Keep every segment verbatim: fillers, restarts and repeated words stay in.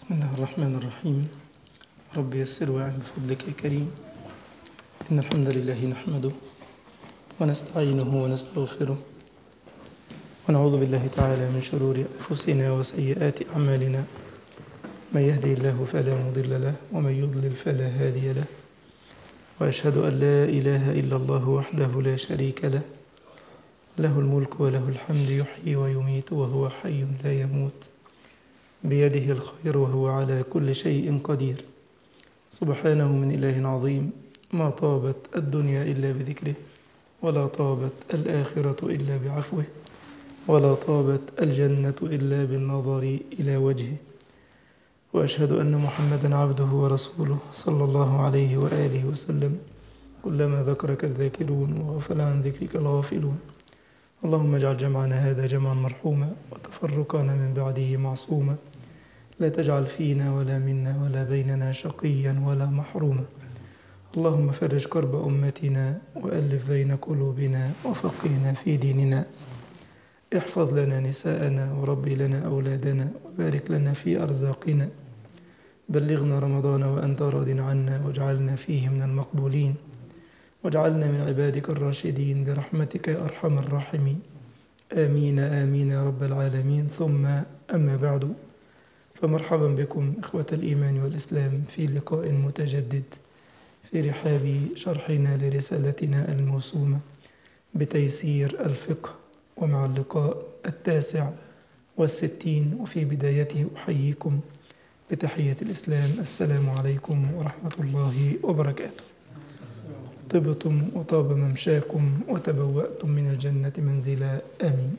بسم الله الرحمن الرحيم. رب يسر واعن بفضلك يا كريم. إن الحمد لله نحمده ونستعينه ونستغفره ونعوذ بالله تعالى من شرور أنفسنا وسيئات أعمالنا. من يهدي الله فلا مضل له ومن يضلل فلا هادي له، وأشهد أن لا إله إلا الله وحده لا شريك له، له الملك وله الحمد يحيي ويميت وهو حي لا يموت، بيده الخير وهو على كل شيء قدير. سبحانه من إله عظيم، ما طابت الدنيا إلا بذكره، ولا طابت الآخرة إلا بعفوه، ولا طابت الجنة إلا بالنظر إلى وجهه. وأشهد أن محمدا عبده ورسوله صلى الله عليه وآله وسلم. كلما ذكرك الذاكرون وغفل عن ذكرك الغافلون. اللهم اجعل جمعنا هذا جمعا مرحوما وتفرقنا من بعده معصوما، لا تجعل فينا ولا منا ولا بيننا شقيا ولا محروما. اللهم فرج كرب أمتنا وألف بين قلوبنا وفقهنا في ديننا. احفظ لنا نساءنا وربي لنا أولادنا وبارك لنا في أرزاقنا. بلغنا رمضان وأنت راض عنا واجعلنا فيه من المقبولين، واجعلنا من عبادك الراشدين برحمتك يا أرحم الراحمين. آمين آمين يا رب العالمين. ثم أما بعد، فمرحبا بكم إخوة الإيمان والإسلام في لقاء متجدد في رحاب شرحنا لرسالتنا الموسومة بتيسير الفقه، ومع اللقاء التاسع والستين. وفي بدايته أحييكم بتحية الإسلام: السلام عليكم ورحمة الله وبركاته. طبتم وطاب ممشاكم وتبوأتم من الجنة منزلا. آمين.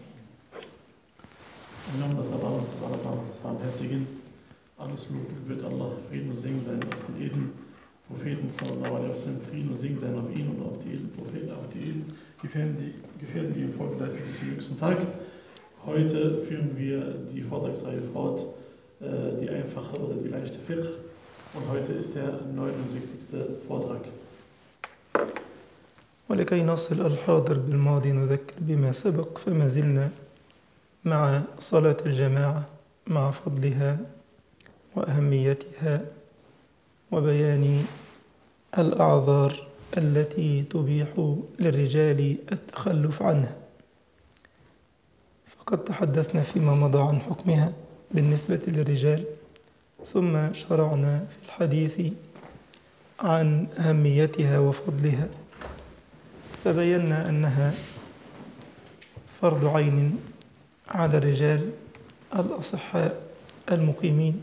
Im Namen des Allahs, des Allerbarmers, des Barmherzigen, alles Lob gebührt Allah, Frieden und Segen sein auf den edlen Propheten, sallallahu alaihi wasallam, Frieden und Segen sein auf ihn und auf die edlen Propheten, auf die edlen Gefährten, die, Gefährten, die ihm vorgeleistet bis zum jüngsten Tag. Heute führen wir die Vortragsreihe fort, die einfache oder die leichte Fiqh, und heute ist der neunundsechzigste Vortrag. ولكي نصل الحاضر بالماضي نذكر بما سبق، فما زلنا مع صلاة الجماعة، مع فضلها وأهميتها وبيان الأعذار التي تبيح للرجال التخلف عنها. فقد تحدثنا فيما مضى عن حكمها بالنسبة للرجال، ثم شرعنا في الحديث عن أهميتها وفضلها، فبينا أنها فرض عين على الرجال الأصحاء المقيمين،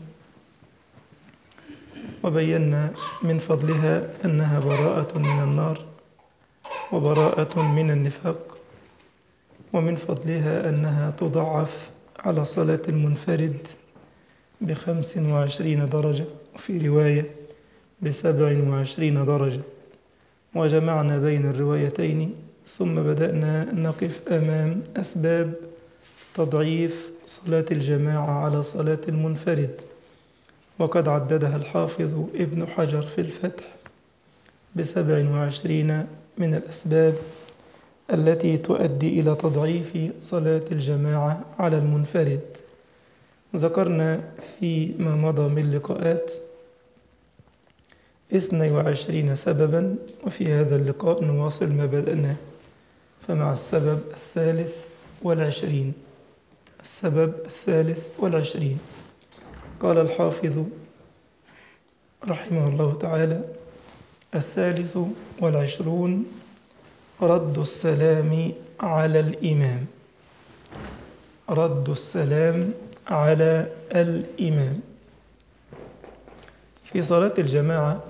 وبينا من فضلها أنها براءة من النار وبراءة من النفاق، ومن فضلها أنها تضعف على صلاة المنفرد بخمس وعشرين درجة، وفي رواية بسبع وعشرين درجة. وجمعنا بين الروايتين، ثم بدأنا نقف أمام أسباب تضعيف صلاة الجماعة على صلاة المنفرد، وقد عددها الحافظ ابن حجر في الفتح بسبع وعشرين من الأسباب التي تؤدي إلى تضعيف صلاة الجماعة على المنفرد. ذكرنا فيما مضى من لقاءات اثني وعشرين سببا، وفي هذا اللقاء نواصل ما بدأناه، فمع السبب الثالث والعشرين. السبب الثالث والعشرين قال الحافظ رحمه الله تعالى: الثالث والعشرون رد السلام على الإمام. رد السلام على الإمام. في صلاة الجماعة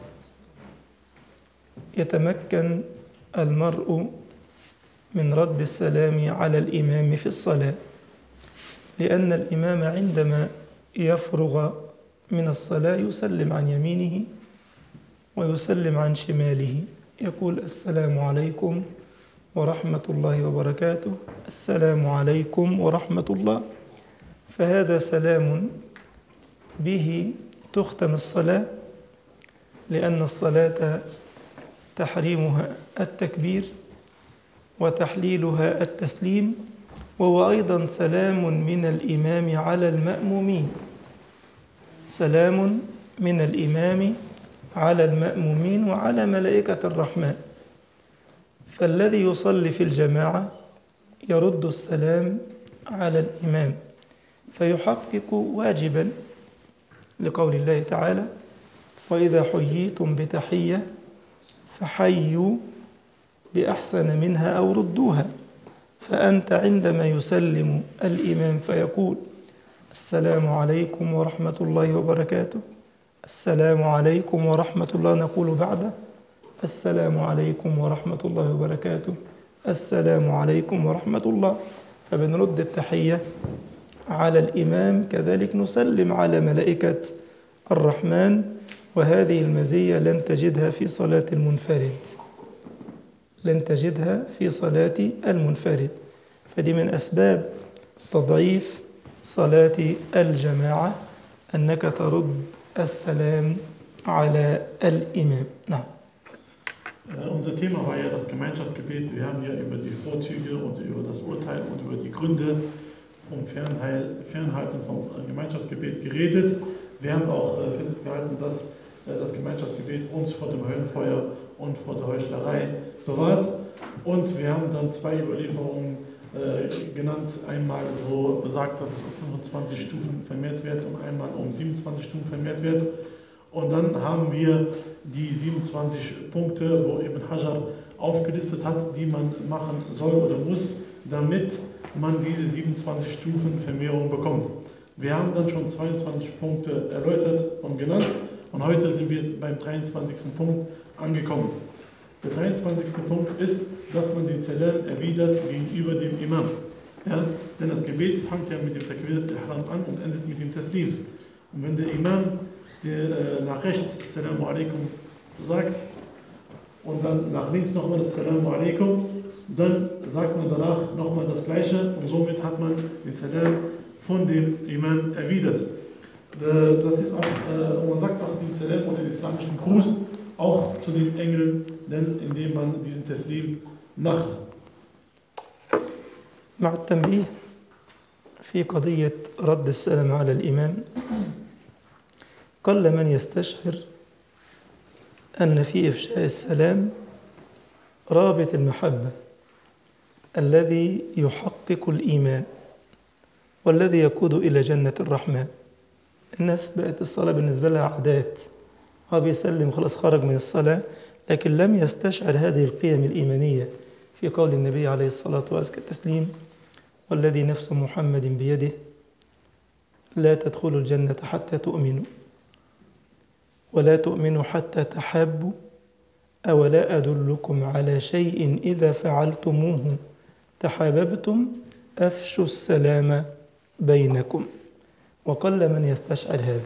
يتمكن المرء من رد السلام على الإمام في الصلاة، لأن الإمام عندما يفرغ من الصلاة يسلم عن يمينه ويسلم عن شماله، يقول: السلام عليكم ورحمة الله وبركاته، السلام عليكم ورحمة الله. فهذا سلام به تختم الصلاة، لأن الصلاة تحريمها التكبير وتحليلها التسليم، وهو أيضا سلام من الإمام على المأمومين. سلام من الإمام على المأمومين وعلى ملائكة الرحمن. فالذي يصلي في الجماعة يرد السلام على الإمام فيحقق واجبا لقول الله تعالى: وإذا حييتم بتحية فحيوا بأحسن منها أو ردوها. فأنت عندما يسلم الإمام فيقول: السلام عليكم ورحمة الله وبركاته، السلام عليكم ورحمة الله، نقول بعده: السلام عليكم ورحمة الله وبركاته، السلام عليكم ورحمة الله. فبنرد التحية على الإمام، كذلك نسلم على ملائكة الرحمن. وهذه المزية لن تجدها في صلاة المنفرد، لن تجدها في صلاة المنفرد. فدي من أسباب تضعيف صلاة الجماعة أنك ترد السلام على الإمام. نعم. Unser Thema war ja das Gemeinschaftsgebet. Wir haben ja über die Vorzüge und über das Urteil und über die Gründe vom Fernhalten vom Gemeinschaftsgebet geredet. Wir haben auch festgehalten, dass das Gemeinschaftsgebet uns vor dem Höllenfeuer und vor der Heuchlerei bewahrt. Und wir haben dann zwei Überlieferungen äh, genannt. Einmal, wo besagt, dass es um fünfundzwanzig Stufen vermehrt wird und einmal um siebenundzwanzig Stufen vermehrt wird. Und dann haben wir die siebenundzwanzig Punkte, wo Ibn Hajar aufgelistet hat, die man machen soll oder muss, damit man diese siebenundzwanzig Stufen Vermehrung bekommt. Wir haben dann schon zweiundzwanzig Punkte erläutert und genannt und heute sind wir beim dreiundzwanzigsten Punkt angekommen. Der dreiundzwanzigste Punkt ist, dass man den Salam erwidert gegenüber dem Imam. Ja? Denn das Gebet fängt ja mit dem Takbirat al-Ihram an und endet mit dem Taslim. Und wenn der Imam der, äh, nach rechts Assalamu alaikum sagt und dann nach links nochmal Assalamu alaikum, dann sagt man danach nochmal das Gleiche und somit hat man den Salam von dem Imam erwidert. Das ist auch, äh, man sagt auch den Salam oder den islamischen Gruß auch zu den Engeln, denn indem man diesen Taslim macht. مع التنبيه في قضية رد السلام على الإمام، قل من يستشعر أن في إفشاء السلام رابط المحبة الذي يحقق الإيمان والذي يقود إلى جنة الرحمن. الناس بقت الصلاة بالنسبة لها عادات، هو بيسلم خلاص خرج من الصلاة، لكن لم يستشعر هذه القيم الإيمانية في قول النبي عليه الصلاة وأزكى التسليم: والذي نفس محمد بيده لا تدخلوا الجنة حتى تؤمنوا ولا تؤمنوا حتى تحابوا أولا أدلكم على شيء إذا فعلتموه تحاببتم أفشوا السلام بينكم. وقل من يستشعر هذا.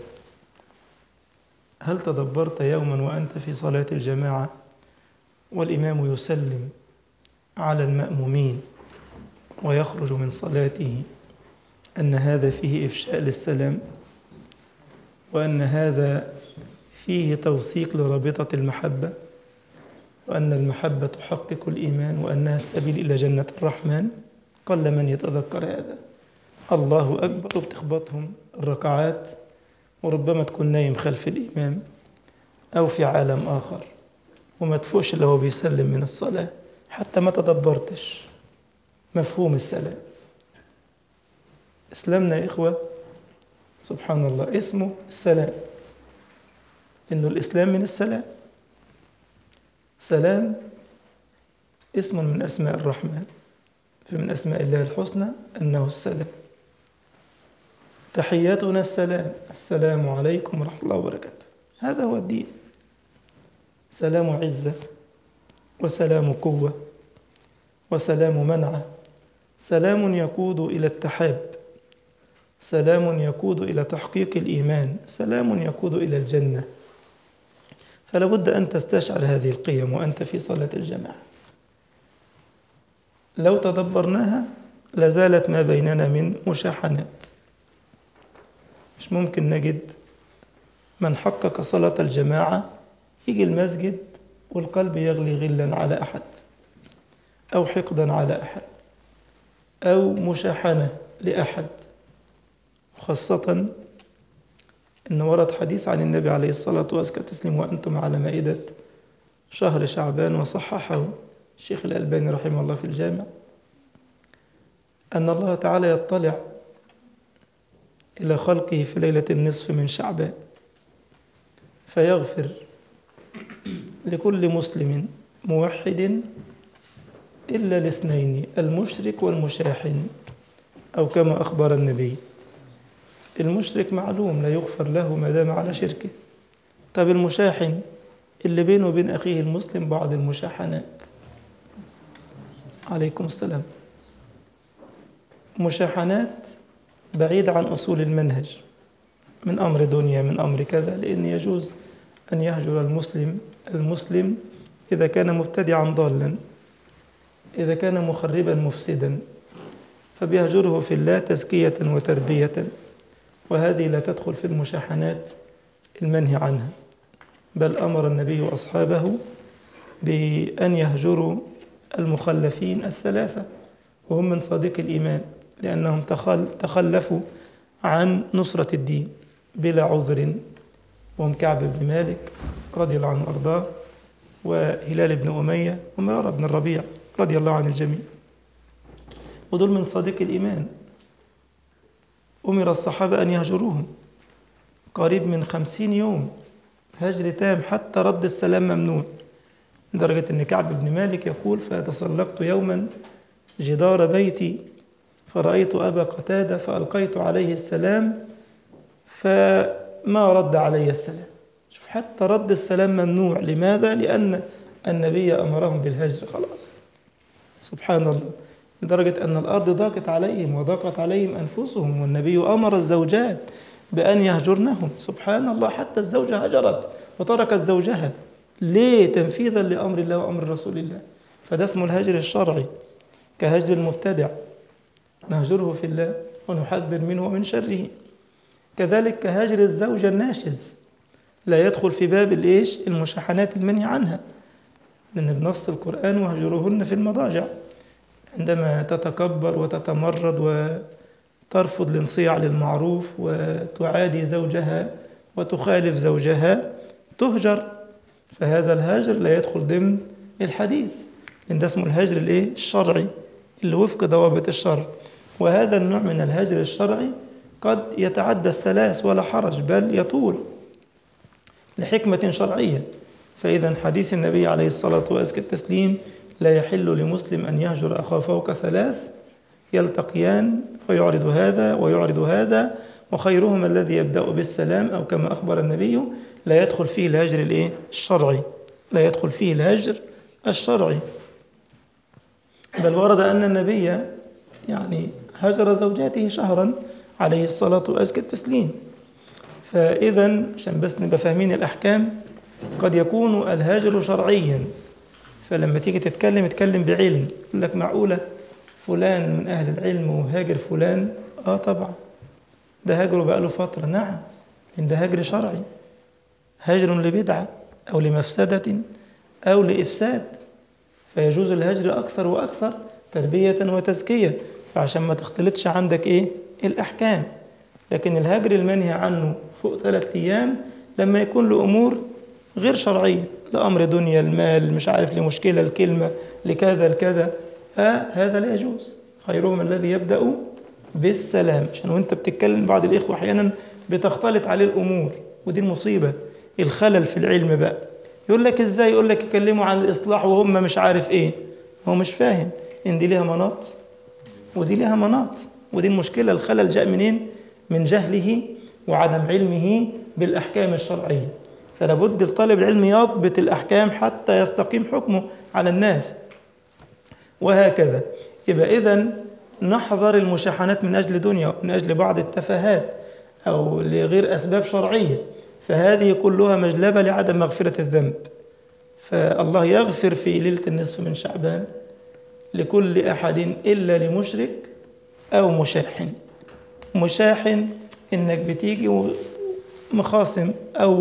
هل تدبرت يوما وأنت في صلاة الجماعة والإمام يسلم على المأمومين ويخرج من صلاته أن هذا فيه إفشاء للسلام، وأن هذا فيه توثيق لرابطة المحبة، وأن المحبة تحقق الإيمان، وأنها السبيل إلى جنة الرحمن؟ قل من يتذكر هذا. الله أكبر وبتخبطهم الركعات، وربما تكون نايم خلف الإمام أو في عالم آخر وما تفوش اللي هو بيسلم من الصلاة، حتى ما تدبرتش مفهوم السلام. إسلامنا يا إخوة سبحان الله اسمه السلام، إنه الإسلام من السلام. سلام اسم من أسماء الرحمن، فمن أسماء الله الحسنى أنه السلام. تحياتنا السلام، السلام عليكم ورحمة الله وبركاته. هذا هو الدين، سلام عزة وسلام قوة وسلام منعة، سلام يقود إلى التحاب، سلام يقود إلى تحقيق الإيمان، سلام يقود إلى الجنة. فلا بد أن تستشعر هذه القيم وأنت في صلاة الجماعة. لو تدبرناها لازالت ما بيننا من مشاحنات. مش ممكن نجد من حقق صلاة الجماعة يجي المسجد والقلب يغلي غلا على أحد أو حقدا على أحد أو مشاحنة لأحد، خاصة إن ورد حديث عن النبي عليه الصلاة والتسليم وأنتم على مائدة شهر شعبان، وصححه الشيخ الألباني رحمه الله في الجامع، أن الله تعالى يطلع إلى خلقه في ليلة النصف من شعبان فيغفر لكل مسلم موحد إلا الاثنين، المشرك والمشاحن، أو كما أخبر النبي. المشرك معلوم لا يغفر له ما دام على شركه. طب المشاحن اللي بينه وبين أخيه المسلم بعض المشاحنات، عليكم السلام، مشاحنات بعيد عن أصول المنهج، من أمر دنيا، من أمر كذا، لأن يجوز أن يهجر المسلم المسلم إذا كان مبتدعا ضالا، إذا كان مخربا مفسدا، فبيهجره في الله تزكية وتربية، وهذه لا تدخل في المشاحنات المنهي عنها. بل أمر النبي أصحابه بأن يهجروا المخلفين الثلاثة، وهم من صادق الإيمان، لأنهم تخلفوا عن نصرة الدين بلا عذر، وهم كعب بن مالك رضي الله عنه وأرضاه، وهلال بن أمية، ومرارة بن الربيع رضي الله عن الجميع، ودول من صادق الإيمان. أمر الصحابة أن يهجروهم قريب من خمسين يوم، هجر تام، حتى رد السلام ممنوع، لدرجة أن كعب بن مالك يقول: فتسلقت يوما جدار بيتي فرأيت أبا قتادة فألقيت عليه السلام فما رد علي السلام. شوف، حتى رد السلام ممنوع. لماذا؟ لأن النبي أمرهم بالهجر. خلاص، سبحان الله، لدرجة أن الأرض ضاقت عليهم وضاقت عليهم أنفسهم، والنبي أمر الزوجات بأن يهجرنهم. سبحان الله، حتى الزوجة هجرت وتركت زوجها. ليه؟ تنفيذا لأمر الله وأمر رسول الله. فده اسمه الهجر الشرعي، كهجر المبتدع، نهجره في الله ونحذر منه ومن شره. كذلك كهجر الزوجة الناشز، لا يدخل في باب الإيش المشاحنات المنهي عنها، لأن بنص القرآن: وهجرهن في المضاجع. عندما تتكبر وتتمرد وترفض الانصياع للمعروف وتعادي زوجها وتخالف زوجها تهجر، فهذا الهاجر لا يدخل ضمن الحديث، لأن ده اسمه الهجر الإيه؟ الشرعي، اللي وفق ضوابط الشرع. وهذا النوع من الهجر الشرعي قد يتعدى الثلاث ولا حرج، بل يطول لحكمة شرعية. فإذا حديث النبي عليه الصلاة والتسليم: لا يحل لمسلم أن يهجر أخاه فوق ثلاث يلتقيان فيعرض هذا ويعرض هذا، وخيرهما الذي يبدأ بالسلام، أو كما أخبر النبي: لا يدخل فيه الهجر الإيه؟ الشرعي، لا يدخل فيه الهجر الشرعي. بل ورد أن النبي يعني هجر زوجاته شهرا عليه الصلاة والتسليم. فإذا عشان بس نبقى فاهمين الأحكام، قد يكون الهاجر شرعيا، فلما تيجي تتكلم اتكلم بعلم. يقول لك: معقولة فلان من أهل العلم وهاجر فلان؟ آه طبعا، ده هاجره بقاله فترة. نعم، إن ده هاجر شرعي، هاجر لبدعة أو لمفسدة أو لإفساد، فيجوز الهجر أكثر وأكثر تربية وتزكية، فعشان ما تختلطش عندك إيه الأحكام. لكن الهجر المنهي عنه فوق ثلاثة أيام لما يكون لأمور غير شرعية، لأمر دنيا، المال، مش عارف، لمشكلة، الكلمة، لكذا الكذا، آه هذا لا يجوز. خيرهم الذي يبدأ بالسلام. عشان وانت بتتكلم بعض الإخوة أحيانا بتختلط عليه الأمور، ودي المصيبة، الخلل في العلم بقى. يقول لك إزاي؟ يقول لك يكلموا عن الإصلاح وهم مش عارف إيه. هو مش فاهم إن دي لها مناط ودي لها مناط، ودي المشكلة. الخلل جاء منين؟ من جهله وعدم علمه بالأحكام الشرعية. فلا بد الطالب العلم يضبط الأحكام حتى يستقيم حكمه على الناس، وهكذا. يبقى إذن نحذر المشاحنات من أجل دنيا، ومن أجل بعض التفاهات، أو لغير أسباب شرعية، فهذه كلها مجلبة لعدم مغفرة الذنب. فالله يغفر في ليلة النصف من شعبان لكل أحد إلا لمشرك أو مشاحن. مشاحن إنك بتيجي مخاصم أو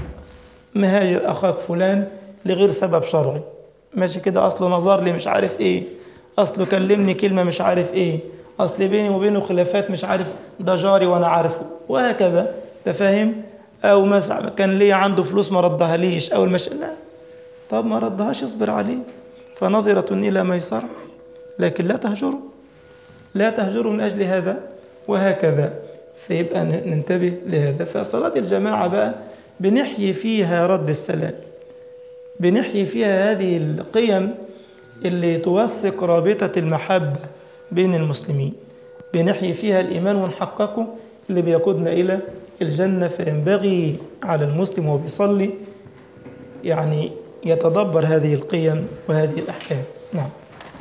مهاجر أخاك فلان لغير سبب شرعي، ماشي كده، أصله نظر لي مش عارف إيه، أصله كلمني كلمة مش عارف إيه، أصل بيني وبينه خلافات مش عارف، ده جاري وأنا عارفه، وهكذا. تفهم؟ أو مثلا كان ليه عنده فلوس ما ردها ليش أو المش لا، طب ما ردهاش اصبر عليه، فنظرة إلى ميسرة، لكن لا تهجره، لا تهجره من أجل هذا وهكذا. فيبقى ننتبه لهذا. فصلاة الجماعة بقى بنحيي فيها رد السلام، بنحيي فيها هذه القيم اللي توثق رابطة المحبة بين المسلمين، بنحيي فيها الإيمان ونحققه اللي بيقودنا إلى الجنة. فينبغي على المسلم وهو بيصلي يعني يتدبر هذه القيم وهذه الأحكام. نعم.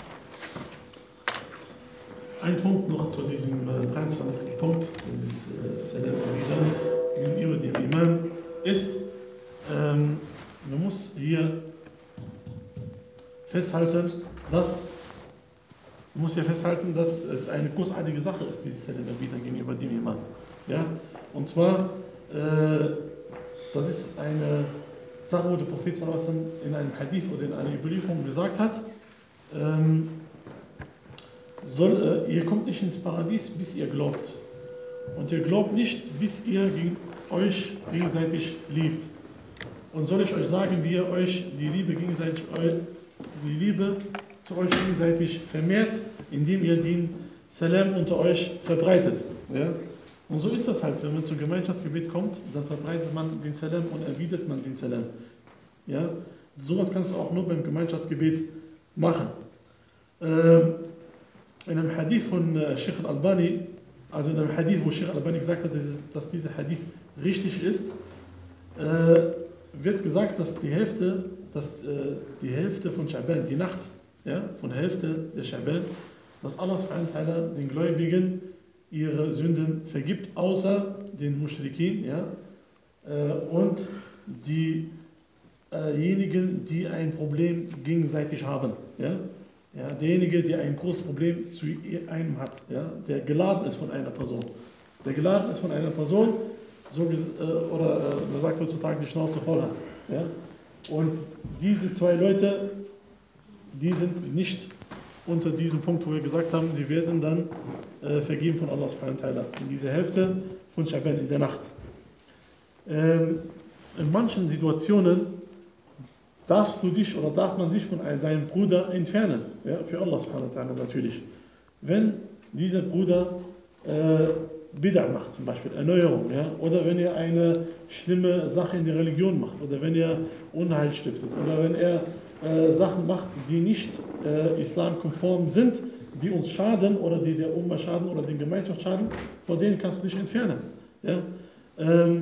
Ein Punkt noch zu diesem äh, dreiundzwanzigsten Punkt, dieses äh, Salam gegenüber dem Imam, ist, ähm, man muss hier festhalten, dass man muss hier festhalten, dass es eine großartige Sache ist, dieses Salam gegenüber dem Imam. Ja? Und zwar, äh, das ist eine Sache, wo der Prophet in einem Hadith oder in einer Überlieferung gesagt hat, ähm, soll, äh, ihr kommt nicht ins Paradies, bis ihr glaubt. Und ihr glaubt nicht, bis ihr gegen euch gegenseitig liebt. Und soll ich euch sagen, wie ihr euch die Liebe, gegenseitig, die Liebe zu euch gegenseitig vermehrt, indem ihr den Salam unter euch verbreitet. Ja? Und so ist das halt, wenn man zum Gemeinschaftsgebet kommt, dann verbreitet man den Salam und erwidert man den Salam. Ja? Sowas kannst du auch nur beim Gemeinschaftsgebet machen. Ähm, In einem Hadith von äh, Sheikh al-Albani, also in einem Hadith, wo Sheikh al-Albani gesagt hat, dass, dass dieser Hadith richtig ist, äh, wird gesagt, dass die Hälfte, dass, äh, die Hälfte von Scha'ban, die Nacht, ja, von der Hälfte der Scha'ban, dass Allah subhanahu wa ta'ala den Gläubigen ihre Sünden vergibt, außer den Mushrikin, ja, äh, und diejenigen, äh die ein Problem gegenseitig haben. Ja. Ja, derjenige, der ein großes Problem zu einem hat, ja, der geladen ist von einer Person. Der geladen ist von einer Person, so, äh, oder äh, man sagt heutzutage, die Schnauze voll hat. Ja. Und diese zwei Leute, die sind nicht unter diesem Punkt, wo wir gesagt haben, die werden dann äh, vergeben von Allah subhanahu wa ta'ala. In dieser Hälfte von Scha'ban, in der Nacht. Ähm, in manchen Situationen darfst du dich oder darf man sich von seinem Bruder entfernen, ja, für Allah subhanahu wa ta'ala natürlich. Wenn dieser Bruder äh, Bid'a macht, zum Beispiel Erneuerung, ja, oder wenn er eine schlimme Sache in der Religion macht, oder wenn er Unheil stiftet, oder wenn er äh, Sachen macht, die nicht äh, islamkonform sind, die uns schaden oder die der Umma schaden oder den Gemeinschaft schaden, vor denen kannst du dich entfernen. Ja. Ähm,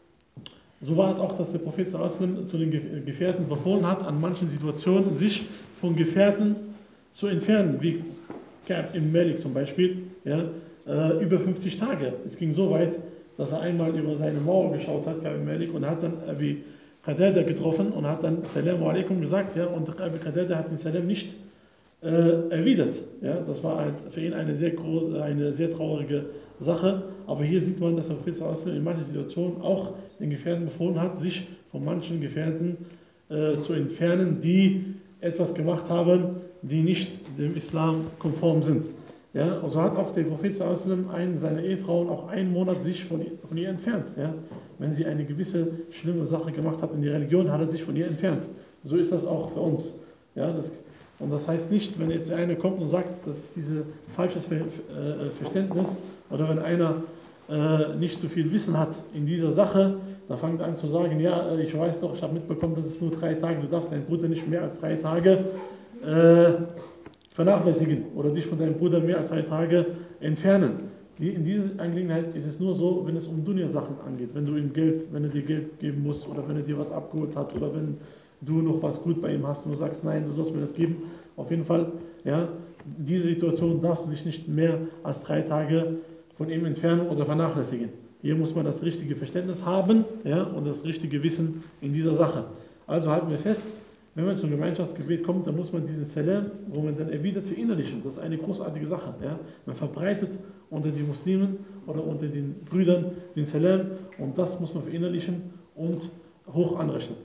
So war es auch, dass der Prophet zu den Gefährten befohlen hat, an manchen Situationen sich von Gefährten zu entfernen, wie Ka'b ibn Malik zum Beispiel, ja, äh, über fünfzig Tage. Es ging so weit, dass er einmal über seine Mauer geschaut hat, Ka'b ibn Malik, und hat dann Abi Qadada getroffen und hat dann Salamu alaikum gesagt, ja, und Abi Qadada hat den Salam nicht äh, erwidert. Ja. Das war halt für ihn eine sehr große, eine sehr traurige Sache. Aber hier sieht man, dass der Prophet in manchen Situationen auch den Gefährten befohlen hat, sich von manchen Gefährten äh, zu entfernen, die etwas gemacht haben, die nicht dem Islam konform sind. Ja, und so hat auch der Prophet einen seiner Ehefrauen auch einen Monat sich von, von ihr entfernt. Ja. Wenn sie eine gewisse schlimme Sache gemacht hat in der Religion, hat er sich von ihr entfernt. So ist das auch für uns. Ja, das, und das heißt nicht, wenn jetzt einer kommt und sagt, das ist dieses falsches Ver, äh, Verständnis, oder wenn einer äh, nicht so viel Wissen hat in dieser Sache, dann fängt er an zu sagen, ja, ich weiß doch, ich habe mitbekommen, dass es nur drei Tage, du darfst deinen Bruder nicht mehr als drei Tage äh, vernachlässigen oder dich von deinem Bruder mehr als drei Tage entfernen. Die, in dieser Angelegenheit ist es nur so, wenn es um Dunya-Sachen angeht, wenn du ihm Geld, wenn er dir Geld geben muss oder wenn er dir was abgeholt hat oder wenn du noch was gut bei ihm hast und du sagst, nein, du sollst mir das geben, auf jeden Fall, ja, in dieser Situation darfst du dich nicht mehr als drei Tage von ihm entfernen oder vernachlässigen. Hier muss man das richtige Verständnis haben, ja, und das richtige Wissen in dieser Sache. Also halten wir fest, wenn man zum Gemeinschaftsgebet kommt, dann muss man diesen Salam, wo man dann erwidert, verinnerlichen. Das ist eine großartige Sache. Ja. Man verbreitet unter die Muslimen oder unter den Brüdern den Salam und das muss man verinnerlichen und hoch anrechnen.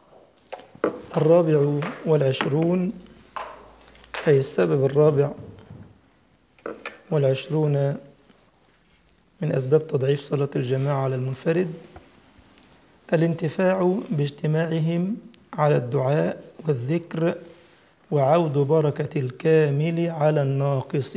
الرابع والعشرون أي السبب الرابع والعشرون من أسباب تضعيف صلاة الجماعة على المنفرد الانتفاع باجتماعهم على الدعاء والذكر وعود بركة الكامل على الناقص.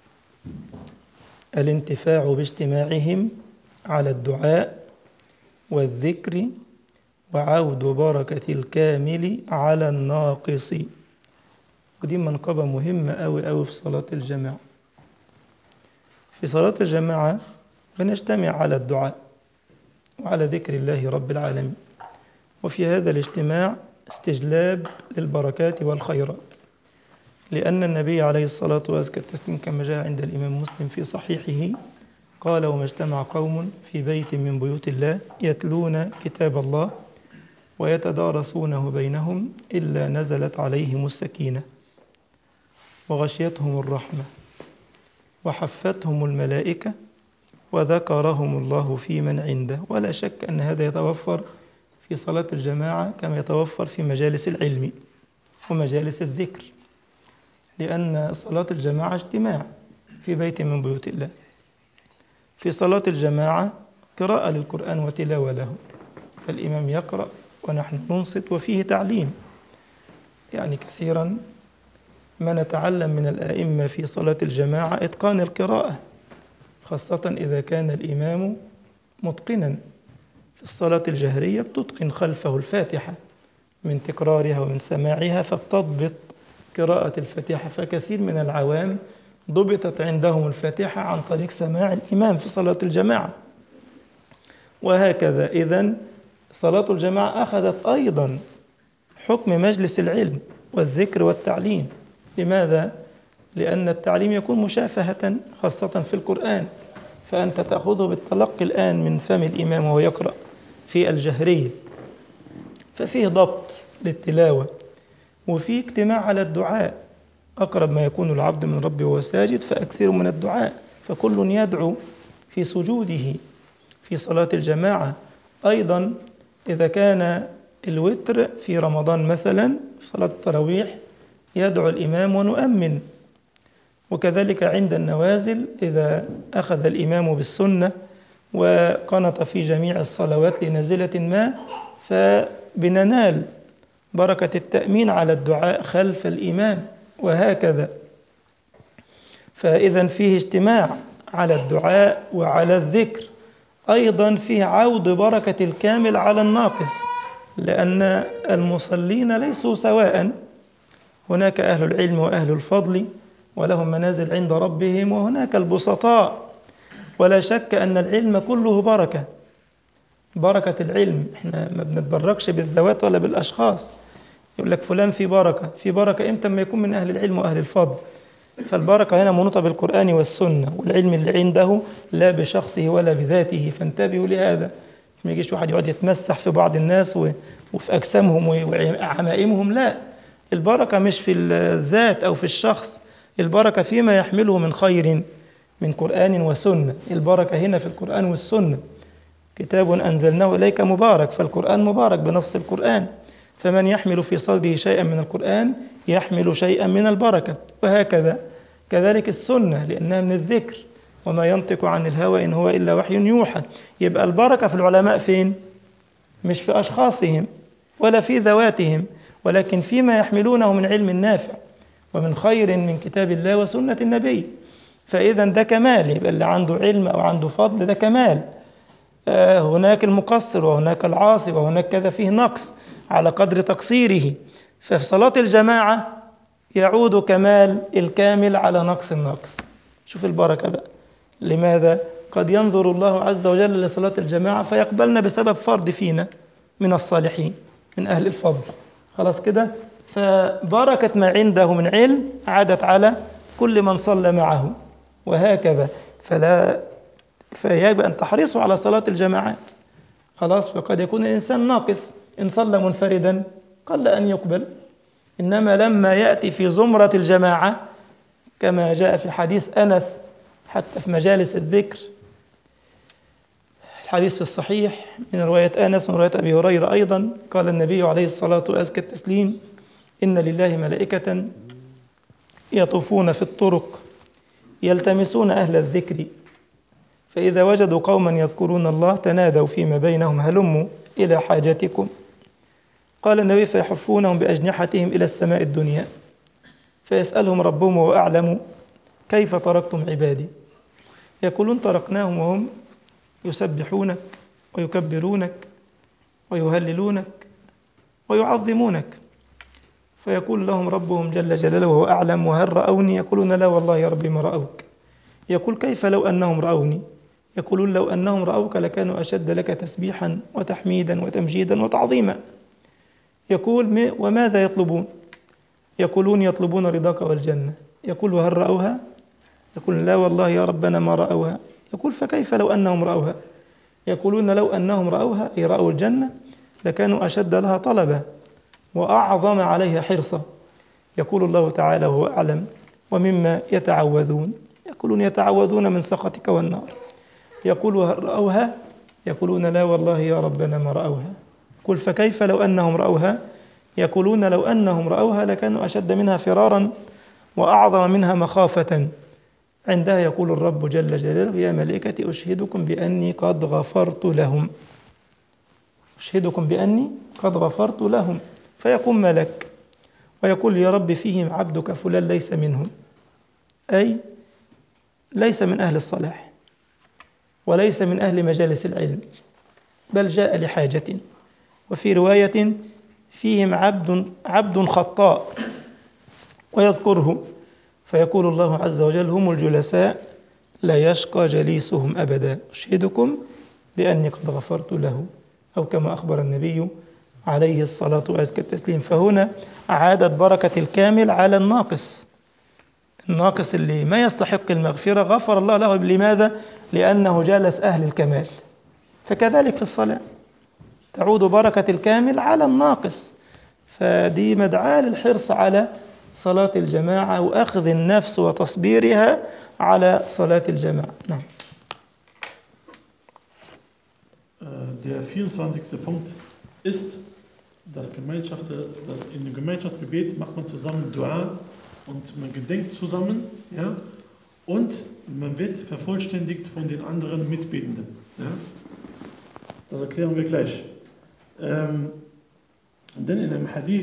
الانتفاع باجتماعهم على الدعاء والذكر وعود بركة الكامل على الناقص. ودي منقبة مهمة أوي أوي في صلاة الجماعة. في صلاة الجماعة بنجتمع على الدعاء وعلى ذكر الله رب العالمين، وفي هذا الاجتماع استجلاب للبركات والخيرات، لأن النبي عليه الصلاة والسلام كما جاء عند الإمام مسلم في صحيحه قال: وما اجتمع قوم في بيت من بيوت الله يتلون كتاب الله ويتدارسونه بينهم إلا نزلت عليهم السكينة وغشيتهم الرحمة وحفتهم الملائكة وذكرهم الله في من عنده. ولا شك أن هذا يتوفر في صلاة الجماعة كما يتوفر في مجالس العلم ومجالس الذكر، لأن صلاة الجماعة اجتماع في بيت من بيوت الله. في صلاة الجماعة قراءة للقرآن وتلاوة له، فالإمام يقرأ ونحن ننصت، وفيه تعليم. يعني كثيرا ما نتعلم من الآئمة في صلاة الجماعة إتقان القراءة، خاصة إذا كان الإمام متقنا. في الصلاة الجهرية بتتقن خلفه الفاتحة من تكرارها ومن سماعها، فبتضبط قراءة الفاتحة. فكثير من العوام ضبطت عندهم الفاتحة عن طريق سماع الإمام في صلاة الجماعة. وهكذا إذن صلاة الجماعة أخذت أيضا حكم مجلس العلم والذكر والتعليم. لماذا؟ لأن التعليم يكون مشافهة خاصة في القرآن، فأنت تأخذه بالتلقي الآن من فم الإمام وهو يقرأ في الجهرية، ففيه ضبط للتلاوة، وفيه اجتماع على الدعاء. أقرب ما يكون العبد من ربه وهو ساجد فأكثر من الدعاء، فكل يدعو في سجوده في صلاة الجماعة. أيضا إذا كان الوتر في رمضان مثلا في صلاة التراويح يدعو الإمام ونؤمن، وكذلك عند النوازل إذا أخذ الإمام بالسنة وقنط في جميع الصلوات لنازلة ما فبننال بركة التأمين على الدعاء خلف الإمام، وهكذا. فإذا فيه اجتماع على الدعاء وعلى الذكر. أيضا فيه عود بركة الكامل على الناقص، لأن المصلين ليسوا سواء، هناك أهل العلم وأهل الفضل ولهم منازل عند ربهم، وهناك البسطاء. ولا شك أن العلم كله بركة، بركة العلم. احنا ما بنتبركش بالذوات ولا بالأشخاص. يقول لك فلان في بركة، في بركة إمتى؟ ما يكون من أهل العلم وأهل الفضل. فالبركة هنا منوطة بالقرآن والسنة، والعلم اللي عنده لا بشخصه ولا بذاته، فانتبهوا لهذا. ما يجيش واحد يقعد يتمسح في بعض الناس وفي أجسامهم وعمائمهم، لا، البركة مش في الذات أو في الشخص، البركة فيما يحمله من خير من قرآن وسنة. البركة هنا في القرآن والسنة. كتاب أنزلناه إليك مبارك، فالقرآن مبارك بنص القرآن، فمن يحمل في صدره شيئا من القرآن يحمل شيئا من البركة، وهكذا. كذلك السنة لأنها من الذكر، وما ينطق عن الهوى إن هو إلا وحي يوحى. يبقى البركة في العلماء فين؟ مش في أشخاصهم ولا في ذواتهم، ولكن فيما يحملونه من علم نافع ومن خير من كتاب الله وسنة النبي. فإذا ده كمال، يبقى اللي عنده علم أو عنده فضل ده كمال. آه هناك المقصر وهناك العاصي وهناك كذا، فيه نقص على قدر تقصيره. ففي صلاة الجماعة يعود كمال الكامل على نقص النقص. شوف البركة بقى. لماذا؟ قد ينظر الله عز وجل لصلاة الجماعة فيقبلنا بسبب فرد فينا من الصالحين من أهل الفضل، خلاص كده. فبركة ما عنده من علم عادت على كل من صلى معه، وهكذا. فلا فيجب أن تحرصوا على صلاة الجماعات، خلاص. فقد يكون الإنسان ناقص إن صلى منفردا قل أن يقبل، إنما لما يأتي في زمرة الجماعة كما جاء في حديث أنس حتى في مجالس الذكر، الحديث في الصحيح من رواية أنس ورواية أبي هريرة أيضا، قال النبي عليه الصلاة وأزكى التسليم: إن لله ملائكة يطوفون في الطرق يلتمسون أهل الذكر، فإذا وجدوا قوما يذكرون الله تنادوا فيما بينهم هلموا إلى حاجتكم. قال النبي فيحفونهم بأجنحتهم إلى السماء الدنيا فيسألهم ربهم وهو أعلم كيف تركتم عبادي، يقولون تركناهم وهم يسبحونك ويكبرونك ويهللونك ويعظمونك. فيقول لهم ربهم جل جلاله وهو أعلم وهل رأوني؟ يقولون لا والله يا ربي ما رأوك. يقول كيف لو أنهم رأوني؟ يقولون لو أنهم رأوك لكانوا أشد لك تسبيحا وتحميدا وتمجيدا وتعظيما. يقول وماذا يطلبون؟ يقولون يطلبون رضاك والجنة. يقول وهل رأوها؟ يقول لا والله يا ربنا ما رأوها. يقول فكيف لو أنهم رأوها؟ يقولون لو أنهم رأوها أي رأوا الجنة لكانوا أشد لها طلبا وأعظم عليها حرصا. يقول الله تعالى وهو أعلم ومما يتعوذون؟ يقولون يتعوذون من سخطك والنار. يقول وهل رأوها؟ يقولون لا والله يا ربنا ما رأوها. يقول فكيف لو أنهم رأوها؟ يقولون لو أنهم رأوها لكانوا أشد منها فرارا وأعظم منها مخافة. عندها يقول الرب جل جلاله يا ملائكتي أشهدكم بأني قد غفرت لهم، أشهدكم بأني قد غفرت لهم. فيقوم ملك ويقول يا رب فيهم عبدك فلان ليس منهم، أي ليس من أهل الصلاح وليس من أهل مجالس العلم بل جاء لحاجة. وفي رواية فيهم عبد عبد خطاء ويذكره فيقول الله عز وجل هم الجلساء لا يشقى جليسهم أبدا أشهدكم بأني قد غفرت له، أو كما أخبر النبي عليه الصلاة وأزكى التسليم. فهنا عادت بركة الكامل على الناقص، الناقص اللي ما يستحق المغفرة غفر الله له. لماذا؟ لأنه جالس أهل الكمال. فكذلك في الصلاة تعود بركة الكامل على الناقص. فدي مدعاة للحرص على صلاة الجماعة وأخذ النفس وتصبيرها على صلاة الجماعة. نعم. Der vierundzwanzigste Punkt ist, dass, Gemeinschaft, dass in dem Gemeinschaftsgebet macht man zusammen Dua und man gedenkt zusammen, ja, und man wird vervollständigt von den anderen Mitbetenden. Ja. Das erklären wir gleich. Ähm, denn in einem Hadith,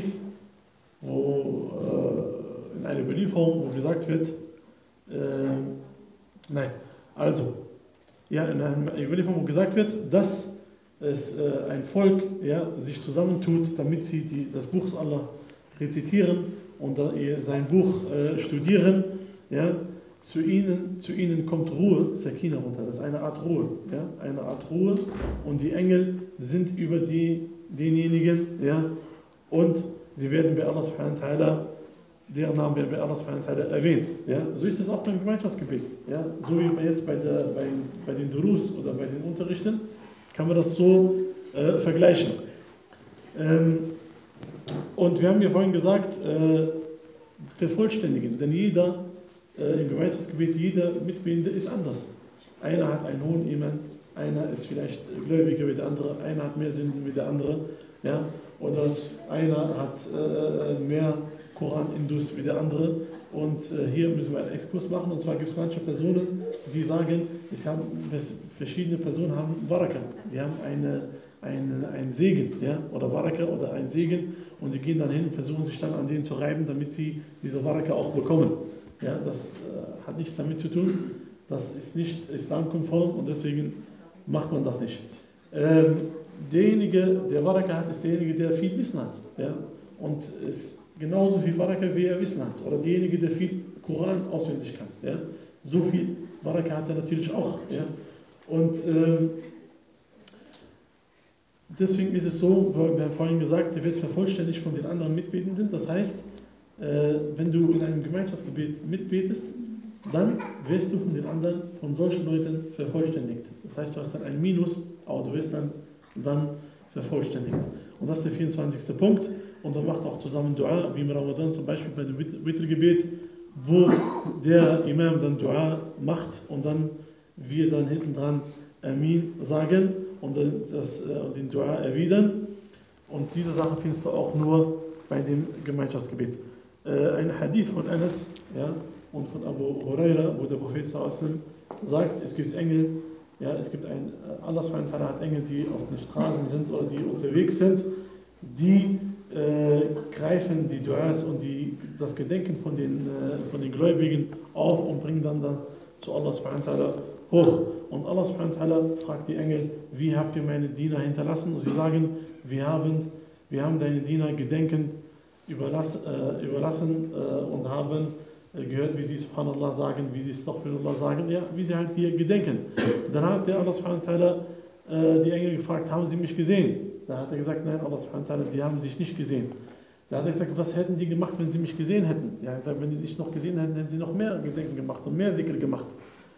wo, äh, in einer Überlieferung, wo gesagt wird, äh, nein, also, ja, in einer Überlieferung, wo gesagt wird, dass es äh, ein Volk ja, sich zusammentut, damit sie die, das Buch Allah rezitieren und äh, sein Buch äh, studieren, ja, zu ihnen, zu ihnen kommt Ruhe, Sakina runter, das ist eine Art Ruhe, ja, eine Art Ruhe, und die Engel sind über die, denjenigen, ja, und sie werden bei Allah subhanahu wa ta'ala, deren Namen werden bei Allah subhanahu wa ta'ala erwähnt. Ja. So ist es auch beim Gemeinschaftsgebet. Ja. So wie jetzt bei, der, bei, bei den Durus oder bei den Unterrichten, kann man das so äh, vergleichen. Ähm, und wir haben ja vorhin gesagt, äh, vervollständigen, denn jeder äh, im Gemeinschaftsgebet, jeder Mitbetende ist anders. Einer hat einen hohen Iman, einer ist vielleicht gläubiger wie der andere, einer hat mehr Sünden wie der andere, ja, oder einer hat äh, mehr Koran-Indus wie der andere. Und äh, hier müssen wir einen Exkurs machen, und zwar gibt es manche Personen, die sagen, es haben, verschiedene Personen haben Baraka, die haben eine, eine, einen Segen, ja, oder Baraka oder einen Segen, und die gehen dann hin und versuchen sich dann an denen zu reiben, damit sie diese Baraka auch bekommen. Ja, das äh, hat nichts damit zu tun, das ist nicht islamkonform, und deswegen macht man das nicht. Ähm, derjenige, der Baraka hat, ist derjenige, der viel Wissen hat, ja, und es genauso viel Baraka, wie er Wissen hat. Oder derjenige, der viel Koran auswendig kann. Ja? So viel Baraka hat er natürlich auch. Ja? Und ähm, deswegen ist es so, wir haben vorhin gesagt, der wird vervollständigt von den anderen Mitbetenden. Das heißt, äh, wenn du in einem Gemeinschaftsgebet mitbetest, dann wirst du von den anderen, von solchen Leuten vervollständigt. Das heißt, du hast dann ein Minus, aber du wirst dann, dann vervollständigt. Und das ist der vierundzwanzigste Punkt. Und dann macht auch zusammen Dua, wie im Ramadan zum Beispiel bei dem Witr-Gebet, wo der Imam dann Dua macht und dann wir dann hinten dran Amin sagen und dann das, äh, den Dua erwidern. Und diese Sache findest du auch nur bei dem Gemeinschaftsgebet. Äh, ein Hadith von Anas, ja, und von Abu Huraira, wo der Prophet sallallahu alaihi wasallam sagt, es gibt Engel, Ja, es gibt ein, Allah subhanahu wa ta'ala hat Engel, die auf den Straßen sind oder die unterwegs sind, die äh, greifen die Duas und die, das Gedenken von den, äh, von den Gläubigen auf und bringen dann, dann zu Allah subhanahu wa ta'ala hoch. Und Allah subhanahu wa ta'ala fragt die Engel, wie habt ihr meine Diener hinterlassen? Und sie sagen, wir haben, wir haben deine Diener gedenkend überlass, äh, überlassen äh, und haben äh, gehört, wie sie Subhanallah sagen, wie sie Astaghfirullah sagen, ja, wie sie halt dir gedenken. Dann hat der Allah subhanahu wa ta'ala äh, die Engel gefragt, haben sie mich gesehen? Da hat er gesagt, nein, Allah subhanahu wa ta'ala, die haben sich nicht gesehen. Da hat er gesagt, was hätten die gemacht, wenn sie mich gesehen hätten? Ja, er hat gesagt, wenn die dich noch gesehen hätten, hätten sie noch mehr Gedenken gemacht und mehr Dhikr gemacht.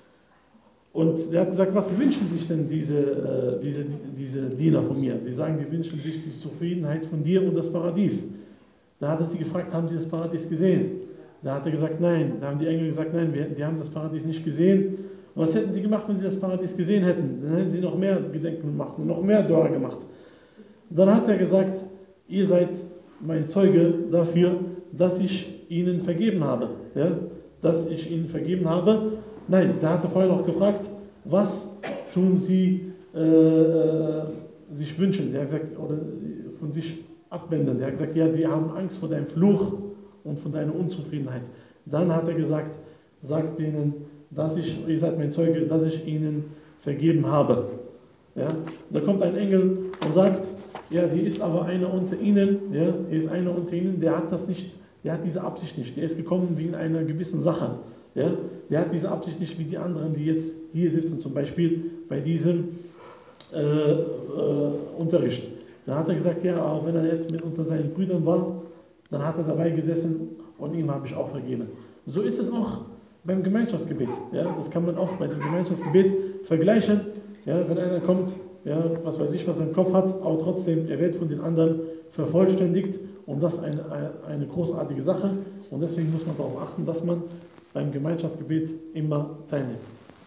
Und er hat gesagt, was wünschen sich denn diese, äh, diese, diese Diener von mir? Die sagen, die wünschen sich die Zufriedenheit von dir und das Paradies. Da hat er sie gefragt, haben sie das Paradies gesehen? Da hat er gesagt, nein. Da haben die Engel gesagt, nein, wir, die haben das Paradies nicht gesehen. Und was hätten sie gemacht, wenn sie das Paradies gesehen hätten? Dann hätten sie noch mehr Gedenken gemacht und noch mehr Dua gemacht. Dann hat er gesagt, ihr seid mein Zeuge dafür, dass ich ihnen vergeben habe. Ja? Dass ich ihnen vergeben habe. Nein, da hat er vorher noch gefragt, was tun sie äh, sich wünschen? Er hat gesagt, oder von sich abwenden. Er hat gesagt, ja, sie haben Angst vor deinem Fluch und von deiner Unzufriedenheit. Dann hat er gesagt, sagt denen, dass ich, ihr seid mein Zeuge, dass ich ihnen vergeben habe. Ja? Da kommt ein Engel und sagt, ja, hier ist aber einer unter ihnen, ja, hier ist einer unter ihnen, der hat das nicht, der hat diese Absicht nicht, der ist gekommen wegen einer gewissen Sache. Ja? Der hat diese Absicht nicht wie die anderen, die jetzt hier sitzen, zum Beispiel bei diesem äh, äh, Unterricht. Dann hat er gesagt, ja, aber wenn er jetzt mit unter seinen Brüdern war, dann hat er dabei gesessen und ihm habe ich auch vergeben. So ist es auch beim Gemeinschaftsgebet. Ja? Das kann man auch bei dem Gemeinschaftsgebet vergleichen. Ja? Wenn einer kommt, ja, was weiß ich, was er im Kopf hat, aber trotzdem, er wird von den anderen vervollständigt und das ist eine, eine, eine großartige Sache und deswegen muss man darauf achten, dass man beim Gemeinschaftsgebet immer teilnimmt.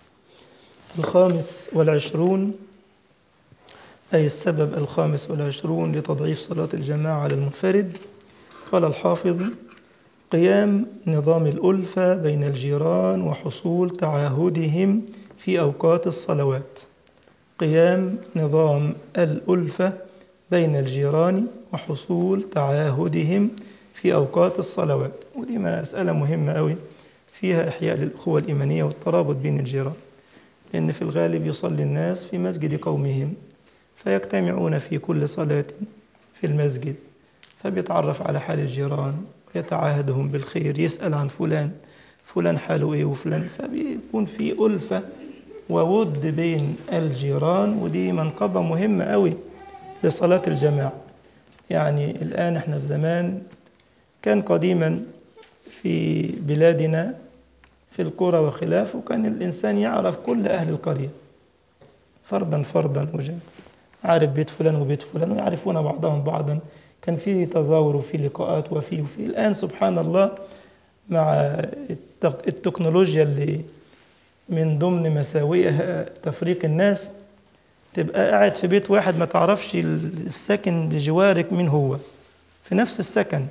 الخامس والعشرون أي السبب الخامس والعشرون لتضعيف صلاة الجماعة على المنفرد قال الحافظ قيام نظام الألفة بين الجيران وحصول تعاهدهم في أوقات الصلوات قيام نظام الألفة بين الجيران وحصول تعاهدهم في أوقات الصلوات ودي مسألة مهمة أوي فيها إحياء للأخوة الإيمانية والترابط بين الجيران لأن في الغالب يصلي الناس في مسجد قومهم فيجتمعون في كل صلاة في المسجد فبيتعرف على حال الجيران ويتعاهدهم بالخير يسأل عن فلان فلان حاله إيه وفلان فبيكون في ألفة وود بين الجيران ودي منقبة مهمة قوي لصلاة الجماعة. يعني الآن احنا في زمان كان قديما في بلادنا في القرى وخلافه كان الإنسان يعرف كل أهل القرية فردا فردا وجاء عارف بيت فلان وبيت فلان ويعرفون بعضهم بعضا كان في تزاور وفي لقاءات وفي وفي الآن سبحان الله مع التكنولوجيا اللي من ضمن مساوئها تفريق الناس تبقى قاعد في بيت واحد ما تعرفش الساكن بجوارك مين هو في نفس السكن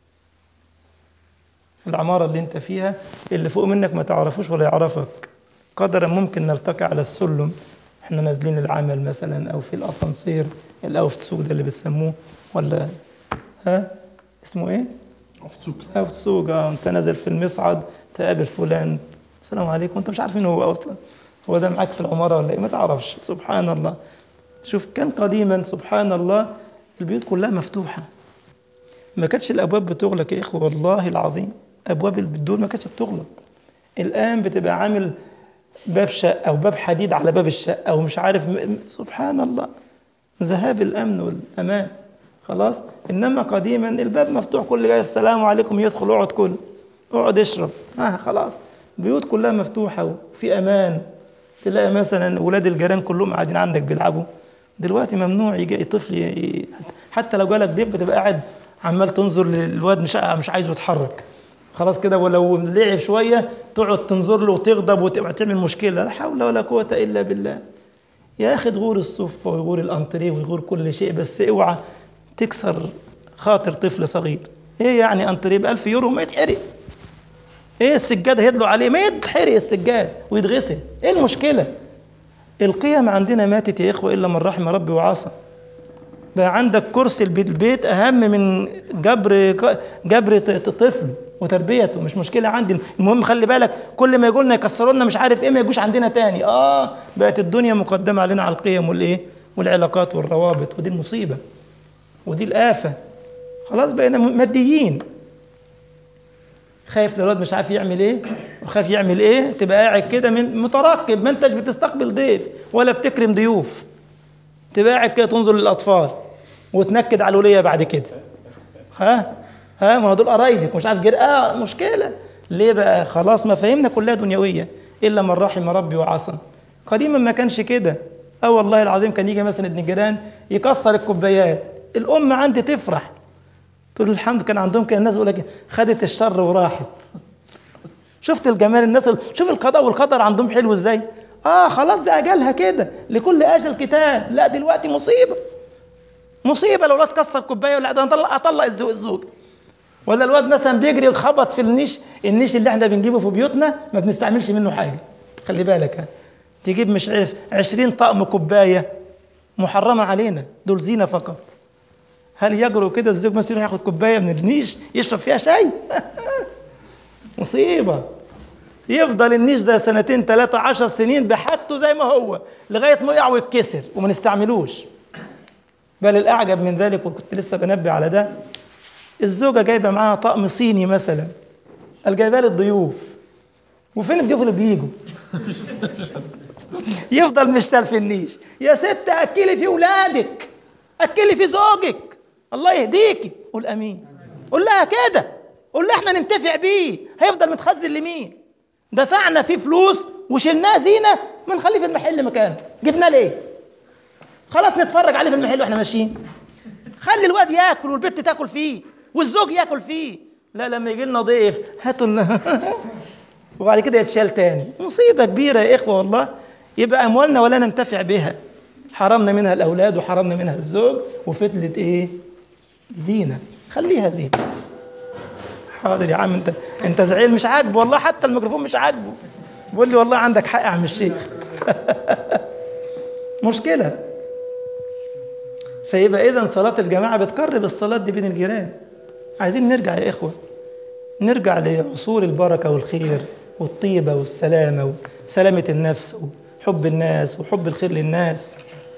في العمارة اللي انت فيها اللي فوق منك ما تعرفوش ولا يعرفك قدرا ممكن نلتقي على السلم احنا نازلين العمل مثلا او في الاسانسير الاوفتسوق ده اللي بتسموه ولا ها اسمه ايه Aufzug. اوفتسوق اه انت نازل في المصعد تقابل فلان السلام عليكم انت مش عارف مين هو اصلا هو ده معاك في العمارة ولا ايه ما تعرفش سبحان الله. شوف كان قديما سبحان الله البيوت كلها مفتوحة ما كانتش الابواب بتغلق يا اخوه والله العظيم ابواب الدور ما كانتش بتغلق. الان بتبقى عامل باب شقه او باب حديد على باب الشقه او مش عارف م... سبحان الله ذهاب الامن والامان خلاص. انما قديما الباب مفتوح كل جاي السلام عليكم يدخل اقعد كل اقعد اشرب اه خلاص بيوت كلها مفتوحه وفي امان. تلاقي مثلا ولاد الجيران كلهم قاعدين عندك بيلعبوا دلوقتي ممنوع يجي طفل ي... حتى لو جالك ضيف بتبقى قاعد عمال تنظر للواد مش مش عايزه يتحرك خلاص كده ولو لعب شويه تقعد تنظر له وتغضب وتبقى تعمل مشكله لا حول ولا قوه الا بالله. يا اخي تغور الصفه ويغور الانتريه ويغور كل شيء بس اوعى تكسر خاطر طفل صغير. ايه يعني انتريه ب ألف يورو ما يتحرق ايه السجاد هيدلوا عليه ما يتحرق السجاد ويتغسل ايه المشكله القيم عندنا ماتت يا إخوة إلا من رحم ربي وعصى. بقى عندك كرسي البيت البيت أهم من جبر جبر طفل وتربيته. مش مشكلة عندي، المهم خلي بالك كل ما يقولنا يكسروا لنا مش عارف إيه ما يجوش عندنا تاني. آه بقت الدنيا مقدمة علينا على القيم والإيه والعلاقات والروابط، ودي المصيبة ودي الآفة. خلاص بقينا ماديين، خايف الولاد مش عارف يعمل ايه وخايف يعمل ايه، تبقى قاعد كده من مترقب، ما انتش بتستقبل ضيف ولا بتكرم ضيوف، تبقى قاعد كده تنظر للاطفال وتنكد على الوليه بعد كده. ها ها ما هو دول قرايبك مش عارف جر اه مشكله. ليه بقى؟ خلاص ما فهمنا كلها دنيويه الا من رحم ربي وعصى. قديما ما كانش كده. اه والله العظيم كان يجي مثلا ابن الجيران يكسر الكوبايات، الام عندي تفرح تقول الحمد. كان عندهم كده الناس يقول لك خدت الشر وراحت. شفت الجمال الناس، شوف القضاء والقدر عندهم حلو ازاي. اه خلاص ده اجلها كده، لكل اجل كتاب. لا دلوقتي مصيبه مصيبه لو الواد كسر كوبايه ولا ده اطلق اطلق الزوج الزوج ولا الواد مثلا بيجري وخبط في النيش النيش اللي احنا بنجيبه في بيوتنا ما بنستعملش منه حاجه. خلي بالك ها. تجيب مش عارف عشرين طقم كوبايه محرمه علينا، دول زينه فقط. هل يجرؤ كده الزوج مثلا يروح ياخد كوبايه من النيش يشرب فيها شاي؟ مصيبه. يفضل النيش ده سنتين ثلاثة عشر سنين بحاجته زي ما هو لغاية ما يقع ويتكسر وما نستعملوش. بل الأعجب من ذلك وكنت لسه بنبه على ده، الزوجة جايبة معاها طقم صيني مثلا، قال جايبها للضيوف، وفين الضيوف اللي بيجوا؟ يفضل مشتال في النيش. يا ست أكلي في ولادك، أكلي في زوجك، الله يهديكي. قول أمين. قول لها كده، قول لها احنا ننتفع بيه، هيفضل متخزن لمين؟ دفعنا فيه فلوس وشلناه زينة، ما نخليه في المحل مكانه. جبناه ليه؟ خلاص نتفرج عليه في المحل واحنا ماشيين. خلي الواد ياكل والبنت تاكل فيه والزوج ياكل فيه. لا لما يجي لنا ضيف هاتوا لنا وبعد كده يتشال تاني. مصيبة كبيرة يا إخوة والله. يبقى أموالنا ولا ننتفع بها، حرمنا منها الأولاد وحرمنا منها الزوج، وفتلة إيه؟ زينة. خليها زينة. حاضر يا عم. انت انت زعيل مش عاجبه والله، حتى الميكروفون مش عاجبه، بيقول لي والله عندك حق يا عم الشيخ. مشكلة. فيبقى إذن صلاة الجماعة بتقرب الصلاة دي بين الجيران. عايزين نرجع يا إخوة، نرجع لعصور البركة والخير والطيبة والسلامة وسلامة النفس وحب الناس وحب الخير للناس.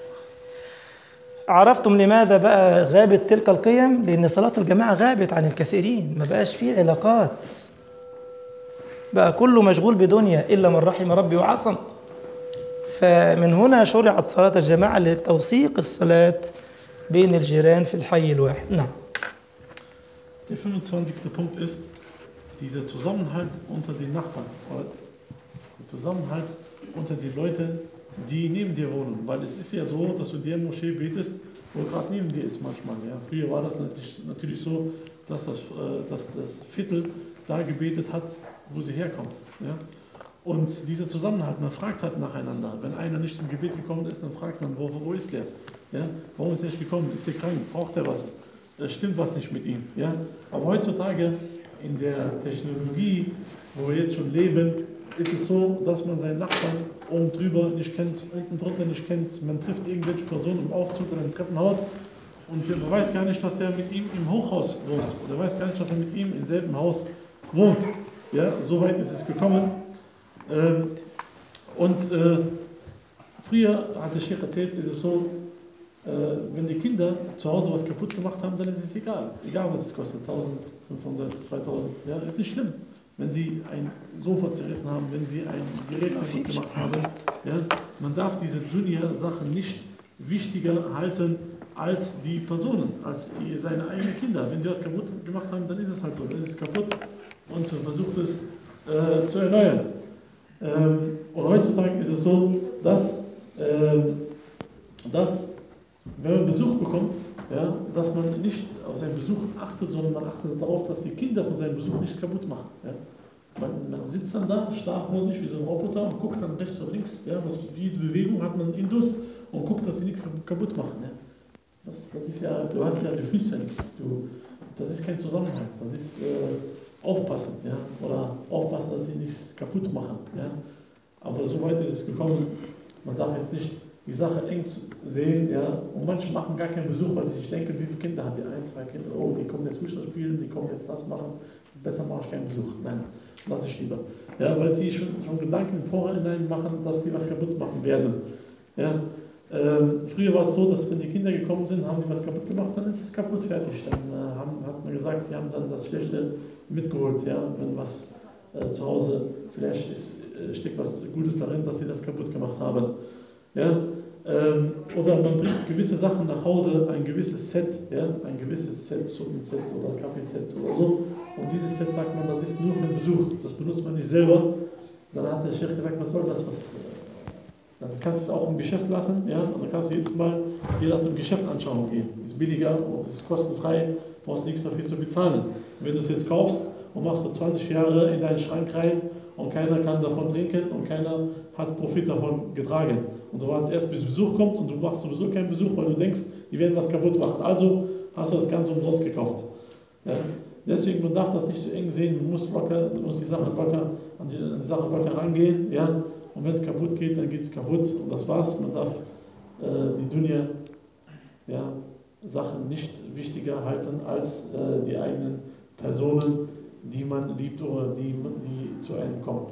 عرفتم لماذا بقى غابت تلك القيم؟ لأن صلاة الجماعة غابت عن الكثيرين، ما بقاش فيه علاقات، بقى كله مشغول بدنيا إلا من رحم ربي وعصم. فمن هنا شرعت صلاة الجماعة لتوثيق الصلاة بين الجيران في الحي الواحد. نعم. Der fünfundzwanzigste Punkt ist dieser Zusammenhalt unter den Nachbarn, oder der Zusammenhalt unter den Leuten, die neben dir wohnen. Weil es ist ja so, dass du in der Moschee betest, wo gerade neben dir ist manchmal. Ja. Früher war das natürlich, natürlich so, dass das, äh, dass das Viertel da gebetet hat, wo sie herkommt. Ja. Und dieser Zusammenhalt, man fragt halt nacheinander. Wenn einer nicht zum Gebet gekommen ist, dann fragt man, wo, wo ist der? Ja? Warum ist er nicht gekommen? Ist der krank? Braucht er was? Stimmt was nicht mit ihm? Ja? Aber heutzutage in der Technologie, wo wir jetzt schon leben, ist es so, dass man seinen Nachbarn oben drüber nicht kennt, unten drunter nicht kennt. Man trifft irgendwelche Personen im Aufzug oder im Treppenhaus und man weiß gar nicht, dass er mit ihm im Hochhaus wohnt. Oder weiß gar nicht, dass er mit ihm im selben Haus wohnt. Ja? So weit ist es gekommen. Ähm, und äh, früher, hat der Sheikh erzählt, ist es so, äh, wenn die Kinder zu Hause was kaputt gemacht haben, dann ist es egal. Egal was es kostet, eintausendfünfhundert, zweitausend, ja, ist nicht schlimm. Wenn sie ein Sofa zerrissen haben, wenn sie ein Gerät kaputt gemacht haben, ja, man darf diese Dunya-Sachen nicht wichtiger halten als die Personen, als seine eigenen Kinder. Wenn sie was kaputt gemacht haben, dann ist es halt so, dann ist es kaputt und versucht es äh, zu erneuern. Ähm, und heutzutage ist es so, dass, ähm, dass wenn man Besuch bekommt, ja, dass man nicht auf seinen Besuch achtet, sondern man achtet darauf, dass die Kinder von seinem Besuch nichts kaputt machen. Ja. Man, man sitzt dann da, starr vor sich wie so ein Roboter und guckt dann rechts und links, ja, was, jede Bewegung hat man Indus und guckt, dass sie nichts kaputt machen. Ja. Das, das ist ja, du hast ja, du fühlst ja nichts. Du, das ist kein Zusammenhang, das ist äh, aufpassen, ja, oder aufpassen, dass sie nichts kaputt machen. Ja. Aber so weit ist es gekommen, Man darf jetzt nicht die Sache eng sehen, ja, und manche machen gar keinen Besuch, weil sie sich denken, wie viele Kinder haben die? Ein, zwei Kinder, oh, die kommen jetzt Fußball spielen, die kommen jetzt das machen, besser mache ich keinen Besuch. Nein, lasse ich lieber. Ja, weil sie schon, schon Gedanken im Vorhinein machen, dass sie was kaputt machen werden. Ja, ähm, früher war es so, dass wenn die Kinder gekommen sind, haben sie was kaputt gemacht, dann ist es kaputt, fertig. Dann äh, haben, hat man gesagt, die haben dann das Schlechte mitgeholt, ja, wenn was äh, zu Hause, vielleicht ist, äh, steckt was Gutes darin, dass sie das kaputt gemacht haben. Ja, ähm, oder man bringt gewisse Sachen nach Hause, ein gewisses Set, ja, ein gewisses Set, Suppenset oder Kaffeeset oder so. Und dieses Set sagt man, das ist nur für den Besuch, das benutzt man nicht selber. Dann hat der Chef gesagt, was soll das? Was, dann kannst du es auch im Geschäft lassen, ja, und dann kannst du jedes Mal dir das im Geschäft anschauen gehen. Ist billiger und ist kostenfrei, brauchst nichts dafür zu bezahlen. Wenn du es jetzt kaufst und machst du zwanzig Jahre in deinen Schrank rein und keiner kann davon trinken und keiner hat Profit davon getragen. Und du wartest erst, bis Besuch kommt und du machst sowieso keinen Besuch, weil du denkst, die werden was kaputt machen. Also hast du das Ganze umsonst gekauft. Ja. Deswegen, man darf das nicht so eng sehen, man muss, locker, man muss die Sache locker, an die, an die Sache locker rangehen. Ja. Und wenn es kaputt geht, dann geht es kaputt und das war's. Man darf äh, die Dunya, ja, Sachen nicht wichtiger halten als äh, die eigenen Personen, die man liebt oder die, die zu einem kommen.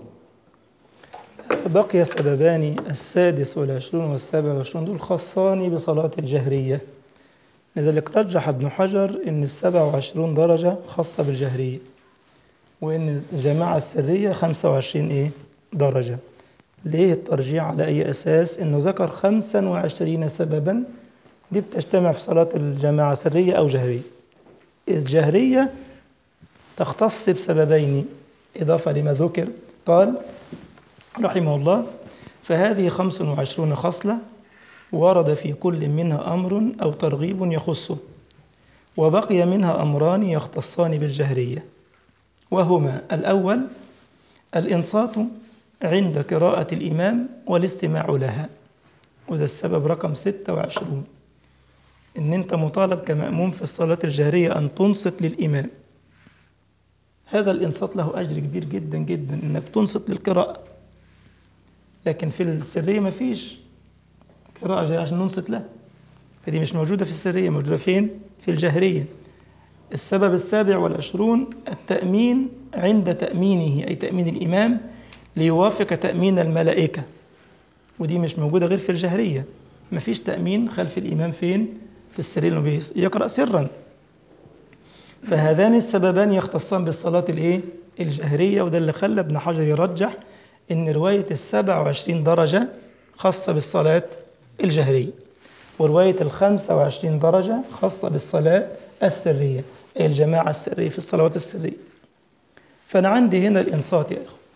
بقي سببان السادس والعشرون والسابع والعشرون دول خاصان بصلاة الجهرية. لذلك رجح ابن حجر أن السبع وعشرون درجة خاصة بالجهرية وأن الجماعة السرية خمسة وعشرين إيه درجة. ليه الترجيع على أي أساس؟ أنه ذكر خمسة وعشرين سببا دي بتجتمع في صلاة الجماعة سرية أو جهرية. الجهرية تختص بسببين إضافة لما ذكر. قال رحمه الله فهذه خمس وعشرون خصلة ورد في كل منها أمر أو ترغيب يخصه وبقي منها أمران يختصان بالجهرية وهما الأول الإنصات عند قراءة الإمام والاستماع لها وده السبب رقم ستة وعشرون إن أنت مطالب كمأموم في الصلاة الجهرية أن تنصت للإمام. هذا الإنصات له أجر كبير جدا جدا إنك تنصت للقراءة. لكن في السرية ما فيش قراءة جهرية عشان ننصت له فدي مش موجودة في السرية. موجودة فين؟ في الجهرية. السبب السابع والعشرون التأمين عند تأمينه أي تأمين الإمام ليوافق تأمين الملائكة ودي مش موجودة غير في الجهرية. ما فيش تأمين خلف الإمام فين؟ في السرية لما يقرأ سرا. فهذان السببان يختصان بالصلاة الإيه؟ الجهرية وده اللي خلى ابن حجر يرجح إن رواية السبع وعشرين درجة خاصة بالصلاة الجهرية ورواية الخمسة وعشرين درجة خاصة بالصلاة السرية أي الجماعة السرية في الصلوات السرية. فأنا عندي هنا الإنصات يا إخوة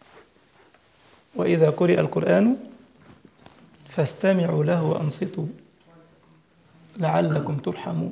وإذا قرئ القرآن فاستمعوا له وأنصتوا لعلكم ترحمون.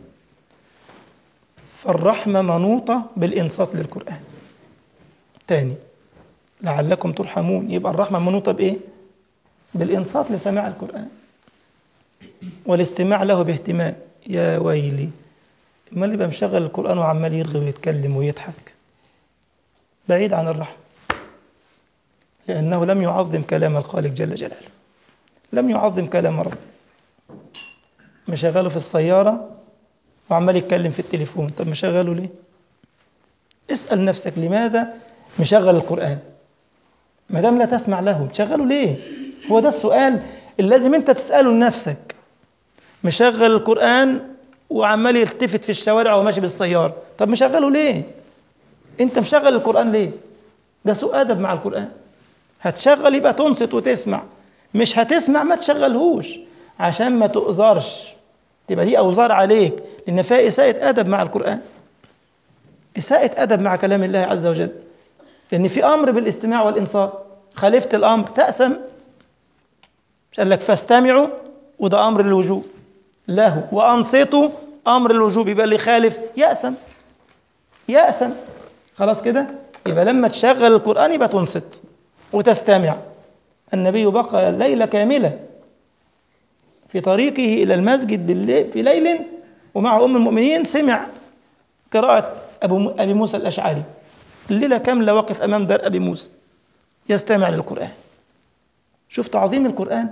فالرحمة منوطة بالإنصات للقرآن. تاني لعلكم ترحمون يبقى الرحمة منوطة بإيه؟ بالإنصات لسماع القرآن والاستماع له باهتمام. يا ويلي ما اللي بمشغل القرآن وعمال يرغي ويتكلم ويضحك بعيد عن الرحمة لأنه لم يعظم كلام الخالق جل جلاله لم يعظم كلام رب. مشغله في السيارة وعمال يتكلم في التليفون. طب مشغله ليه؟ اسأل نفسك لماذا مشغل القرآن ما دام لا تسمع له؟ مشغله ليه؟ هو ده السؤال اللي لازم انت تسأله لنفسك. مشغل القرآن وعمال يلتفت في الشوارع وماشي بالسيارة. طب مشغله ليه؟ انت مشغل القرآن ليه؟ ده سوء أدب مع القرآن. هتشغل يبقى تنصت وتسمع. مش هتسمع ما تشغلهوش عشان ما تؤذرش تبقى دي أوزار عليك لأن فيها إساءة أدب مع القرآن إساءة أدب مع كلام الله عز وجل لأن في أمر بالاستماع والإنصات. خالفت الأمر تأسم. مش قال لك فاستمعوا وده أمر الوجوب له وأنصتوا أمر الوجوب يبقى اللي خالف يأسم يأسم. خلاص كده يبقى لما تشغل القرآن يبقى تنصت وتستمع. النبي بقى ليلة كاملة في طريقه إلى المسجد بالليل في ليل ومع أم المؤمنين سمع قراءة أبو أبي موسى الأشعري الليلة كاملة وقف أمام دار أبي موسى يستمع للقرآن. شوف تعظيم القرآن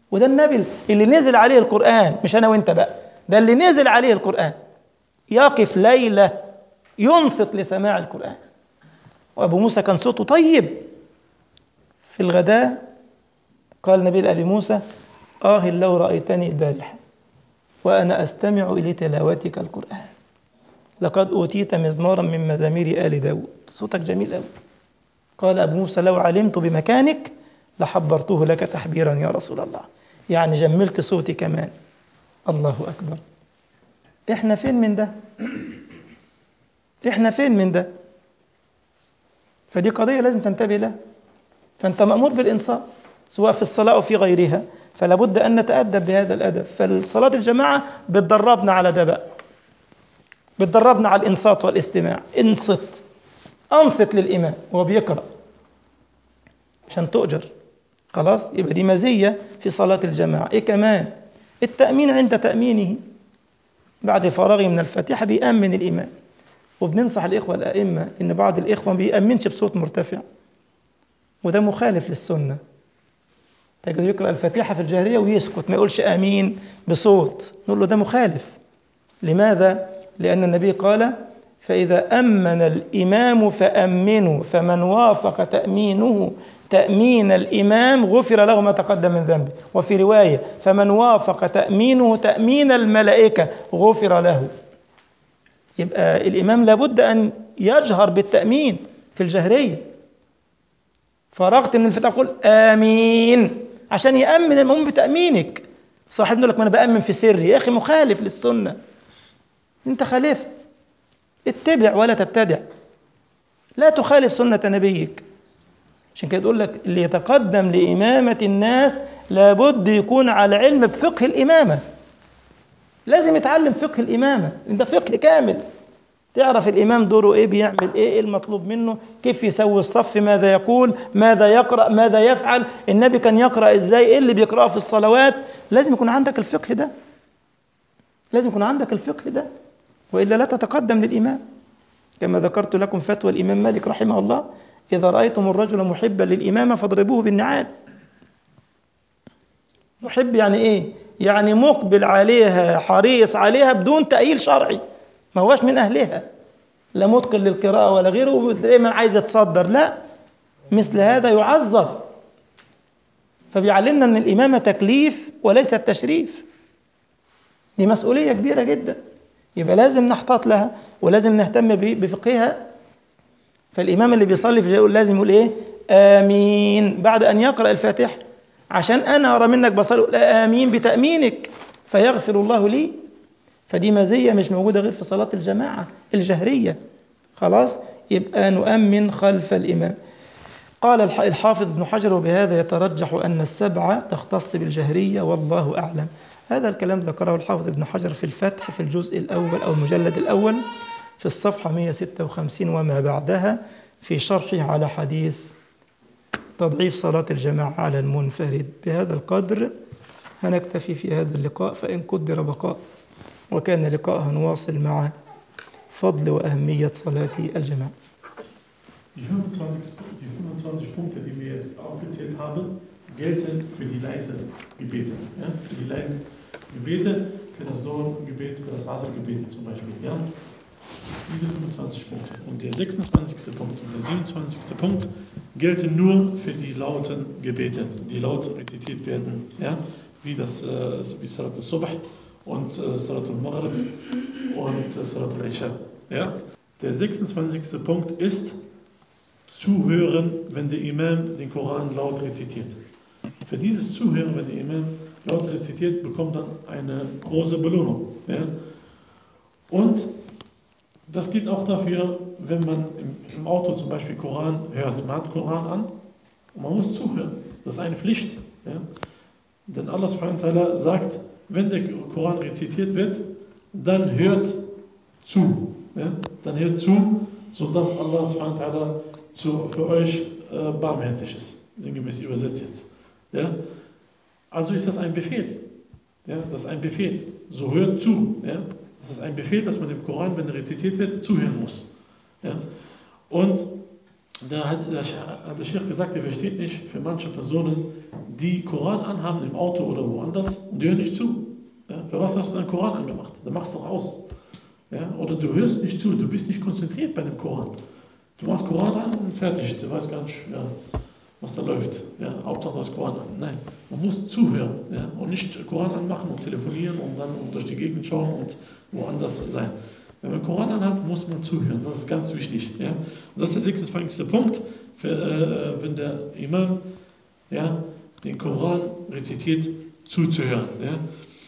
وده النبي اللي نزل عليه القرآن، مش أنا وإنت بقى، ده اللي نزل عليه القرآن يقف ليلة ينصت لسماع القرآن. وأبو موسى كان صوته طيب. في الغداء قال النبي لأبي موسى: آه لو رأيتني البارحة وأنا أستمع إلى تلاوتك القرآن، لقد أوتيت مزمارا من مزامير آل داود، صوتك جميل أوي. قال أبو موسى: لو علمت بمكانك لحبرته لك تحبيرا يا رسول الله، يعني جملت صوتي كمان. الله أكبر. إحنا فين من ده؟ إحنا فين من ده؟ فدي قضية لازم تنتبه لها. فأنت مأمور بالإنصات سواء في الصلاة أو في غيرها، فلا بد أن نتأدب بهذا الأدب. فالصلاة الجماعة بتدربنا على ده بقى، بتدربنا على الإنصات والاستماع. انصت، أنصت للإمام وهو بيقرأ عشان تؤجر. خلاص، يبقى دي مزية في صلاة الجماعة. إيه كمان؟ التأمين عند تأمينه، بعد فراغه من الفاتحة بيأمن الإمام. وبننصح الإخوة الأئمة إن بعض الإخوة ما بيأمنش بصوت مرتفع، وده مخالف للسنة. تجد يقرأ الفاتحة في الجاهرية ويسكت ما يقولش آمين بصوت، نقول له ده مخالف. لماذا؟ لأن النبي قال: فإذا أمن الإمام فأمنوا، فمن وافق تأمينه تأمين الإمام غفر له ما تقدم من ذنبه. وفي رواية: فمن وافق تأمينه تأمين الملائكة غفر له. يبقى الإمام لابد أن يجهر بالتأمين في الجهرية. فرغت من الفتح قل آمين عشان يأمن المؤمن بتأمينك. صاحبنا يقول لك: ما أنا بأمن في سري. يا أخي مخالف للسنة، أنت خالفت. اتبع ولا تبتدع، لا تخالف سنة نبيك. عشان كده يقول لك: اللي يتقدم لإمامة الناس لابد يكون على علم بفقه الإمامة، لازم يتعلم فقه الإمامة، ده فقه كامل. تعرف الإمام دوره إيه، بيعمل إيه، إيه المطلوب منه، كيف يسوي الصف، ماذا يقول، ماذا يقرأ، ماذا يفعل، النبي كان يقرأ إزاي، إيه اللي بيقرأه في الصلوات. لازم يكون عندك الفقه ده، لازم يكون عندك الفقه ده، وإلا لا تتقدم للإمام. كما ذكرت لكم فتوى الإمام مالك رحمه الله: إذا رأيتم الرجل محبا للإمامة فاضربوه بالنعال. محب يعني إيه؟ يعني مقبل عليها، حريص عليها بدون تأييل شرعي، ما هوش من أهلها، لا متقن للقراءة ولا غيره، ودائما عايز يتصدر. لا، مثل هذا يعذر. فبيعلمنا أن الإمامة تكليف وليس التشريف، دي مسؤولية كبيرة جدا، يبقى لازم نحتاط لها ولازم نهتم بفقهها. فالإمام اللي بيصلي في يقول لازم يقول إيه؟ آمين بعد أن يقرأ الفاتحة، عشان أنا أرى منك بصلي آمين بتأمينك فيغفر الله لي. فدي مزية مش موجودة غير في صلاة الجماعة الجهرية. خلاص، يبقى نؤمن خلف الإمام. قال الحافظ ابن حجر: وبهذا يترجح أن السبعة تختص بالجهرية والله أعلم. هذا الكلام ذكره الحافظ ابن حجر في الفتح في الجزء الأول أو المجلد الأول في الصفحة مئة وستة وخمسين وما بعدها، في شرحه على حديث تضعيف صلاة الجماعة على المنفرد. بهذا القدر هنكتفي في هذا اللقاء، فإن قدر بقاء وكان لقاء هنواصل مع فضل وأهمية صلاة الجماعة. Die fünfundzwanzig, die fünfundzwanzig Punkte, die wir jetzt aufgezählt haben, gelten für die leisen Gebete. Ja? Für die leisen Gebete, für das Dohr-Gebet, für das Asr-Gebet zum Beispiel. Ja? Diese fünfundzwanzig Punkte. Und der sechsundzwanzigste Punkt und der siebenundzwanzigste Punkt gelten nur für die lauten Gebete, die laut rezitiert werden. Ja? Wie das äh, wie Salat al-Subh und äh, Salat al-Maghrib und äh, Salat al-Isha. Ja? Der sechsundzwanzigste Punkt ist Zuhören, wenn der Imam den Koran laut rezitiert. Für dieses Zuhören, wenn der Imam laut rezitiert, bekommt dann eine große Belohnung. Ja? Und das gilt auch dafür, wenn man im, im Auto zum Beispiel Koran hört. Man hat Koran an und man muss zuhören. Das ist eine Pflicht. Ja? Denn Allah subhanahu wa ta'ala sagt, wenn der Koran rezitiert wird, dann hört zu. Ja? Dann hört zu, sodass Allah subhanahu wa ta'ala zu, für euch äh, barmherzig ist. Sinngemäß übersetzt jetzt. Ja? Also ist das ein Befehl. Ja? Das ist ein Befehl. So hört zu. Ja? Das ist ein Befehl, dass man im Koran, wenn er rezitiert wird, zuhören muss. Ja? Und da hat der Sheikh gesagt, er versteht nicht für manche Personen, die Koran anhaben im Auto oder woanders und die hören nicht zu. Ja? Für was hast du deinen Koran angemacht? Dann machst du doch aus. Ja? Oder du hörst nicht zu, du bist nicht konzentriert bei dem Koran. Du machst Koran an und fertig, du weißt gar nicht, ja, was da läuft. Ja? Hauptsache du hast Koran an. Nein, man muss zuhören, ja? Und nicht Koran anmachen und telefonieren und dann durch die Gegend schauen und woanders sein. Wenn man Koran anhat, muss man zuhören. Das ist ganz wichtig. Ja? Und das ist der sechsundzwanzigste Punkt, für, äh, wenn der Imam ja, den Koran rezitiert, zuzuhören. Ja?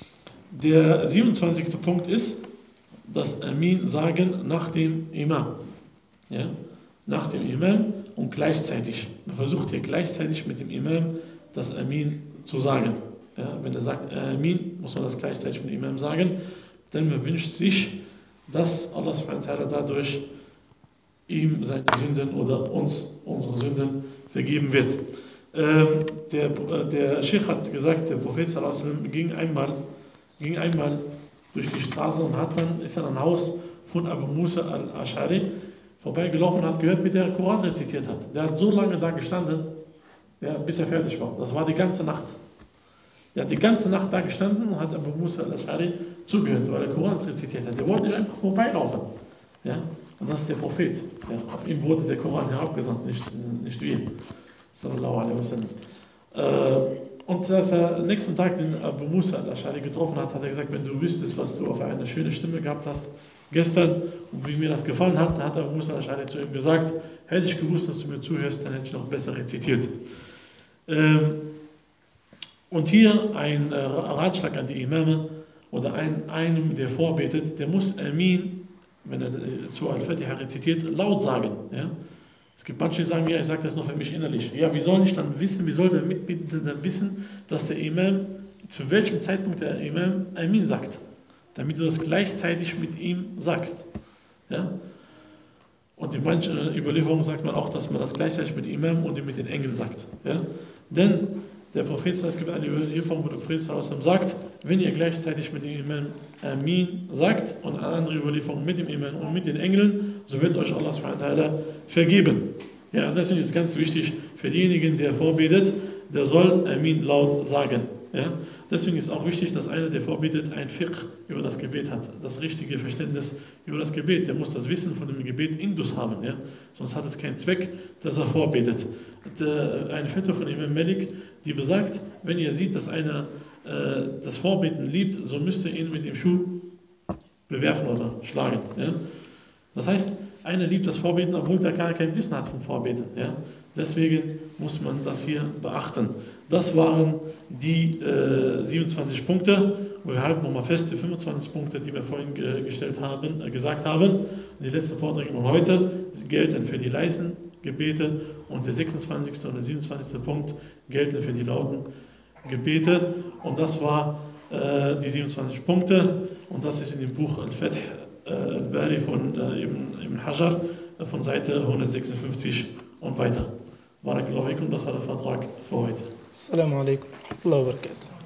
Der siebenundzwanzigste Punkt ist, das Amin sagen nach dem Imam. Ja? Nach dem Imam und gleichzeitig. Man versucht hier gleichzeitig mit dem Imam das Amin zu sagen. Ja? Wenn er sagt Amin, muss man das gleichzeitig mit dem Imam sagen, denn man wünscht sich, dass Allah subhanahu wa ta'ala dadurch ihm seine Sünden oder uns unsere Sünden vergeben wird. Ähm, der, der Sheikh hat gesagt, der Prophet sallallahu alaihi wasallam ging einmal, ging einmal durch die Straße und hat dann, ist an ein Haus von Abu Musa al-Ash'ari vorbeigelaufen und hat gehört, wie der Koran rezitiert hat. Der hat so lange da gestanden, ja, bis er fertig war. Das war die ganze Nacht. Der hat die ganze Nacht da gestanden und hat Abu Musa al-Ash'ari zugehört, weil er Koran rezitiert hat. Der wollte nicht einfach vorbeilaufen. Ja? Und das ist der Prophet. Ja? Auf ihm wurde der Koran herabgesandt, nicht, nicht wir. Sallallahu alaihi wasallam. Äh, und als er am nächsten Tag den Abu Musa al-Ash'ari getroffen hat, hat er gesagt, wenn du wüsstest, was du auf eine schöne Stimme gehabt hast gestern und wie mir das gefallen hat, hat Abu Musa al-Ash'ari zu ihm gesagt, hätte ich gewusst, dass du mir zuhörst, dann hätte ich noch besser rezitiert. Ähm, Und hier ein äh, Ratschlag an die Imame oder ein, einem, der vorbetet, der muss Amin, wenn er äh, zu Al-Fatiha rezitiert, laut sagen. Ja? Es gibt manche, die sagen, ja, ich sage das nur für mich innerlich. Ja, wie soll ich dann wissen, wie soll der Mitbietende dann wissen, dass der Imam, zu welchem Zeitpunkt der Imam Amin sagt? Damit du das gleichzeitig mit ihm sagst. Ja? Und in manchen Überlieferungen sagt man auch, dass man das gleichzeitig mit Imam und mit den Engeln sagt. Ja? Denn der Prophet, es gibt eine Überlieferung, wo der Prophet sagt, wenn ihr gleichzeitig mit dem Imam Amin sagt und eine andere Überlieferung mit dem Imam und mit den Engeln, so wird euch Allah subhanahu wa ta'ala vergeben. Ja, deswegen ist es ganz wichtig für diejenigen, der vorbetet, der soll Amin laut sagen. Ja? Deswegen ist auch wichtig, dass einer, der vorbetet, ein Fiqh über das Gebet hat, das richtige Verständnis über das Gebet. Der muss das Wissen von dem Gebet Indus haben, ja? Sonst hat es keinen Zweck, dass er vorbetet. Eine Fette von Imam Malik, die besagt, wenn ihr seht, dass einer äh, das Vorbeten liebt, so müsst ihr ihn mit dem Schuh bewerfen oder schlagen. Ja? Das heißt, einer liebt das Vorbeten, obwohl er gar kein Wissen hat vom Vorbeten. Ja? Deswegen muss man das hier beachten. Das waren die äh, siebenundzwanzig Punkte. Und wir halten nochmal fest, die fünfundzwanzig Punkte, die wir vorhin ge- gestellt haben, äh, gesagt haben. Und die letzten Vorträge von heute gelten für die leisen Gebete und der sechsundzwanzigste und der siebenundzwanzigste Punkt gelten für die lauten Gebete. Und das war äh, die siebenundzwanzig Punkte. Und das ist in dem Buch Al-Fath äh, Al-Bari von äh, Ibn, Ibn Hajar äh, von Seite hundertsechsundfünfzig und weiter. Barakallahu fikum, das war der Vortrag für heute. Assalamu alaikum wa rahmatullahi wa barakatuh.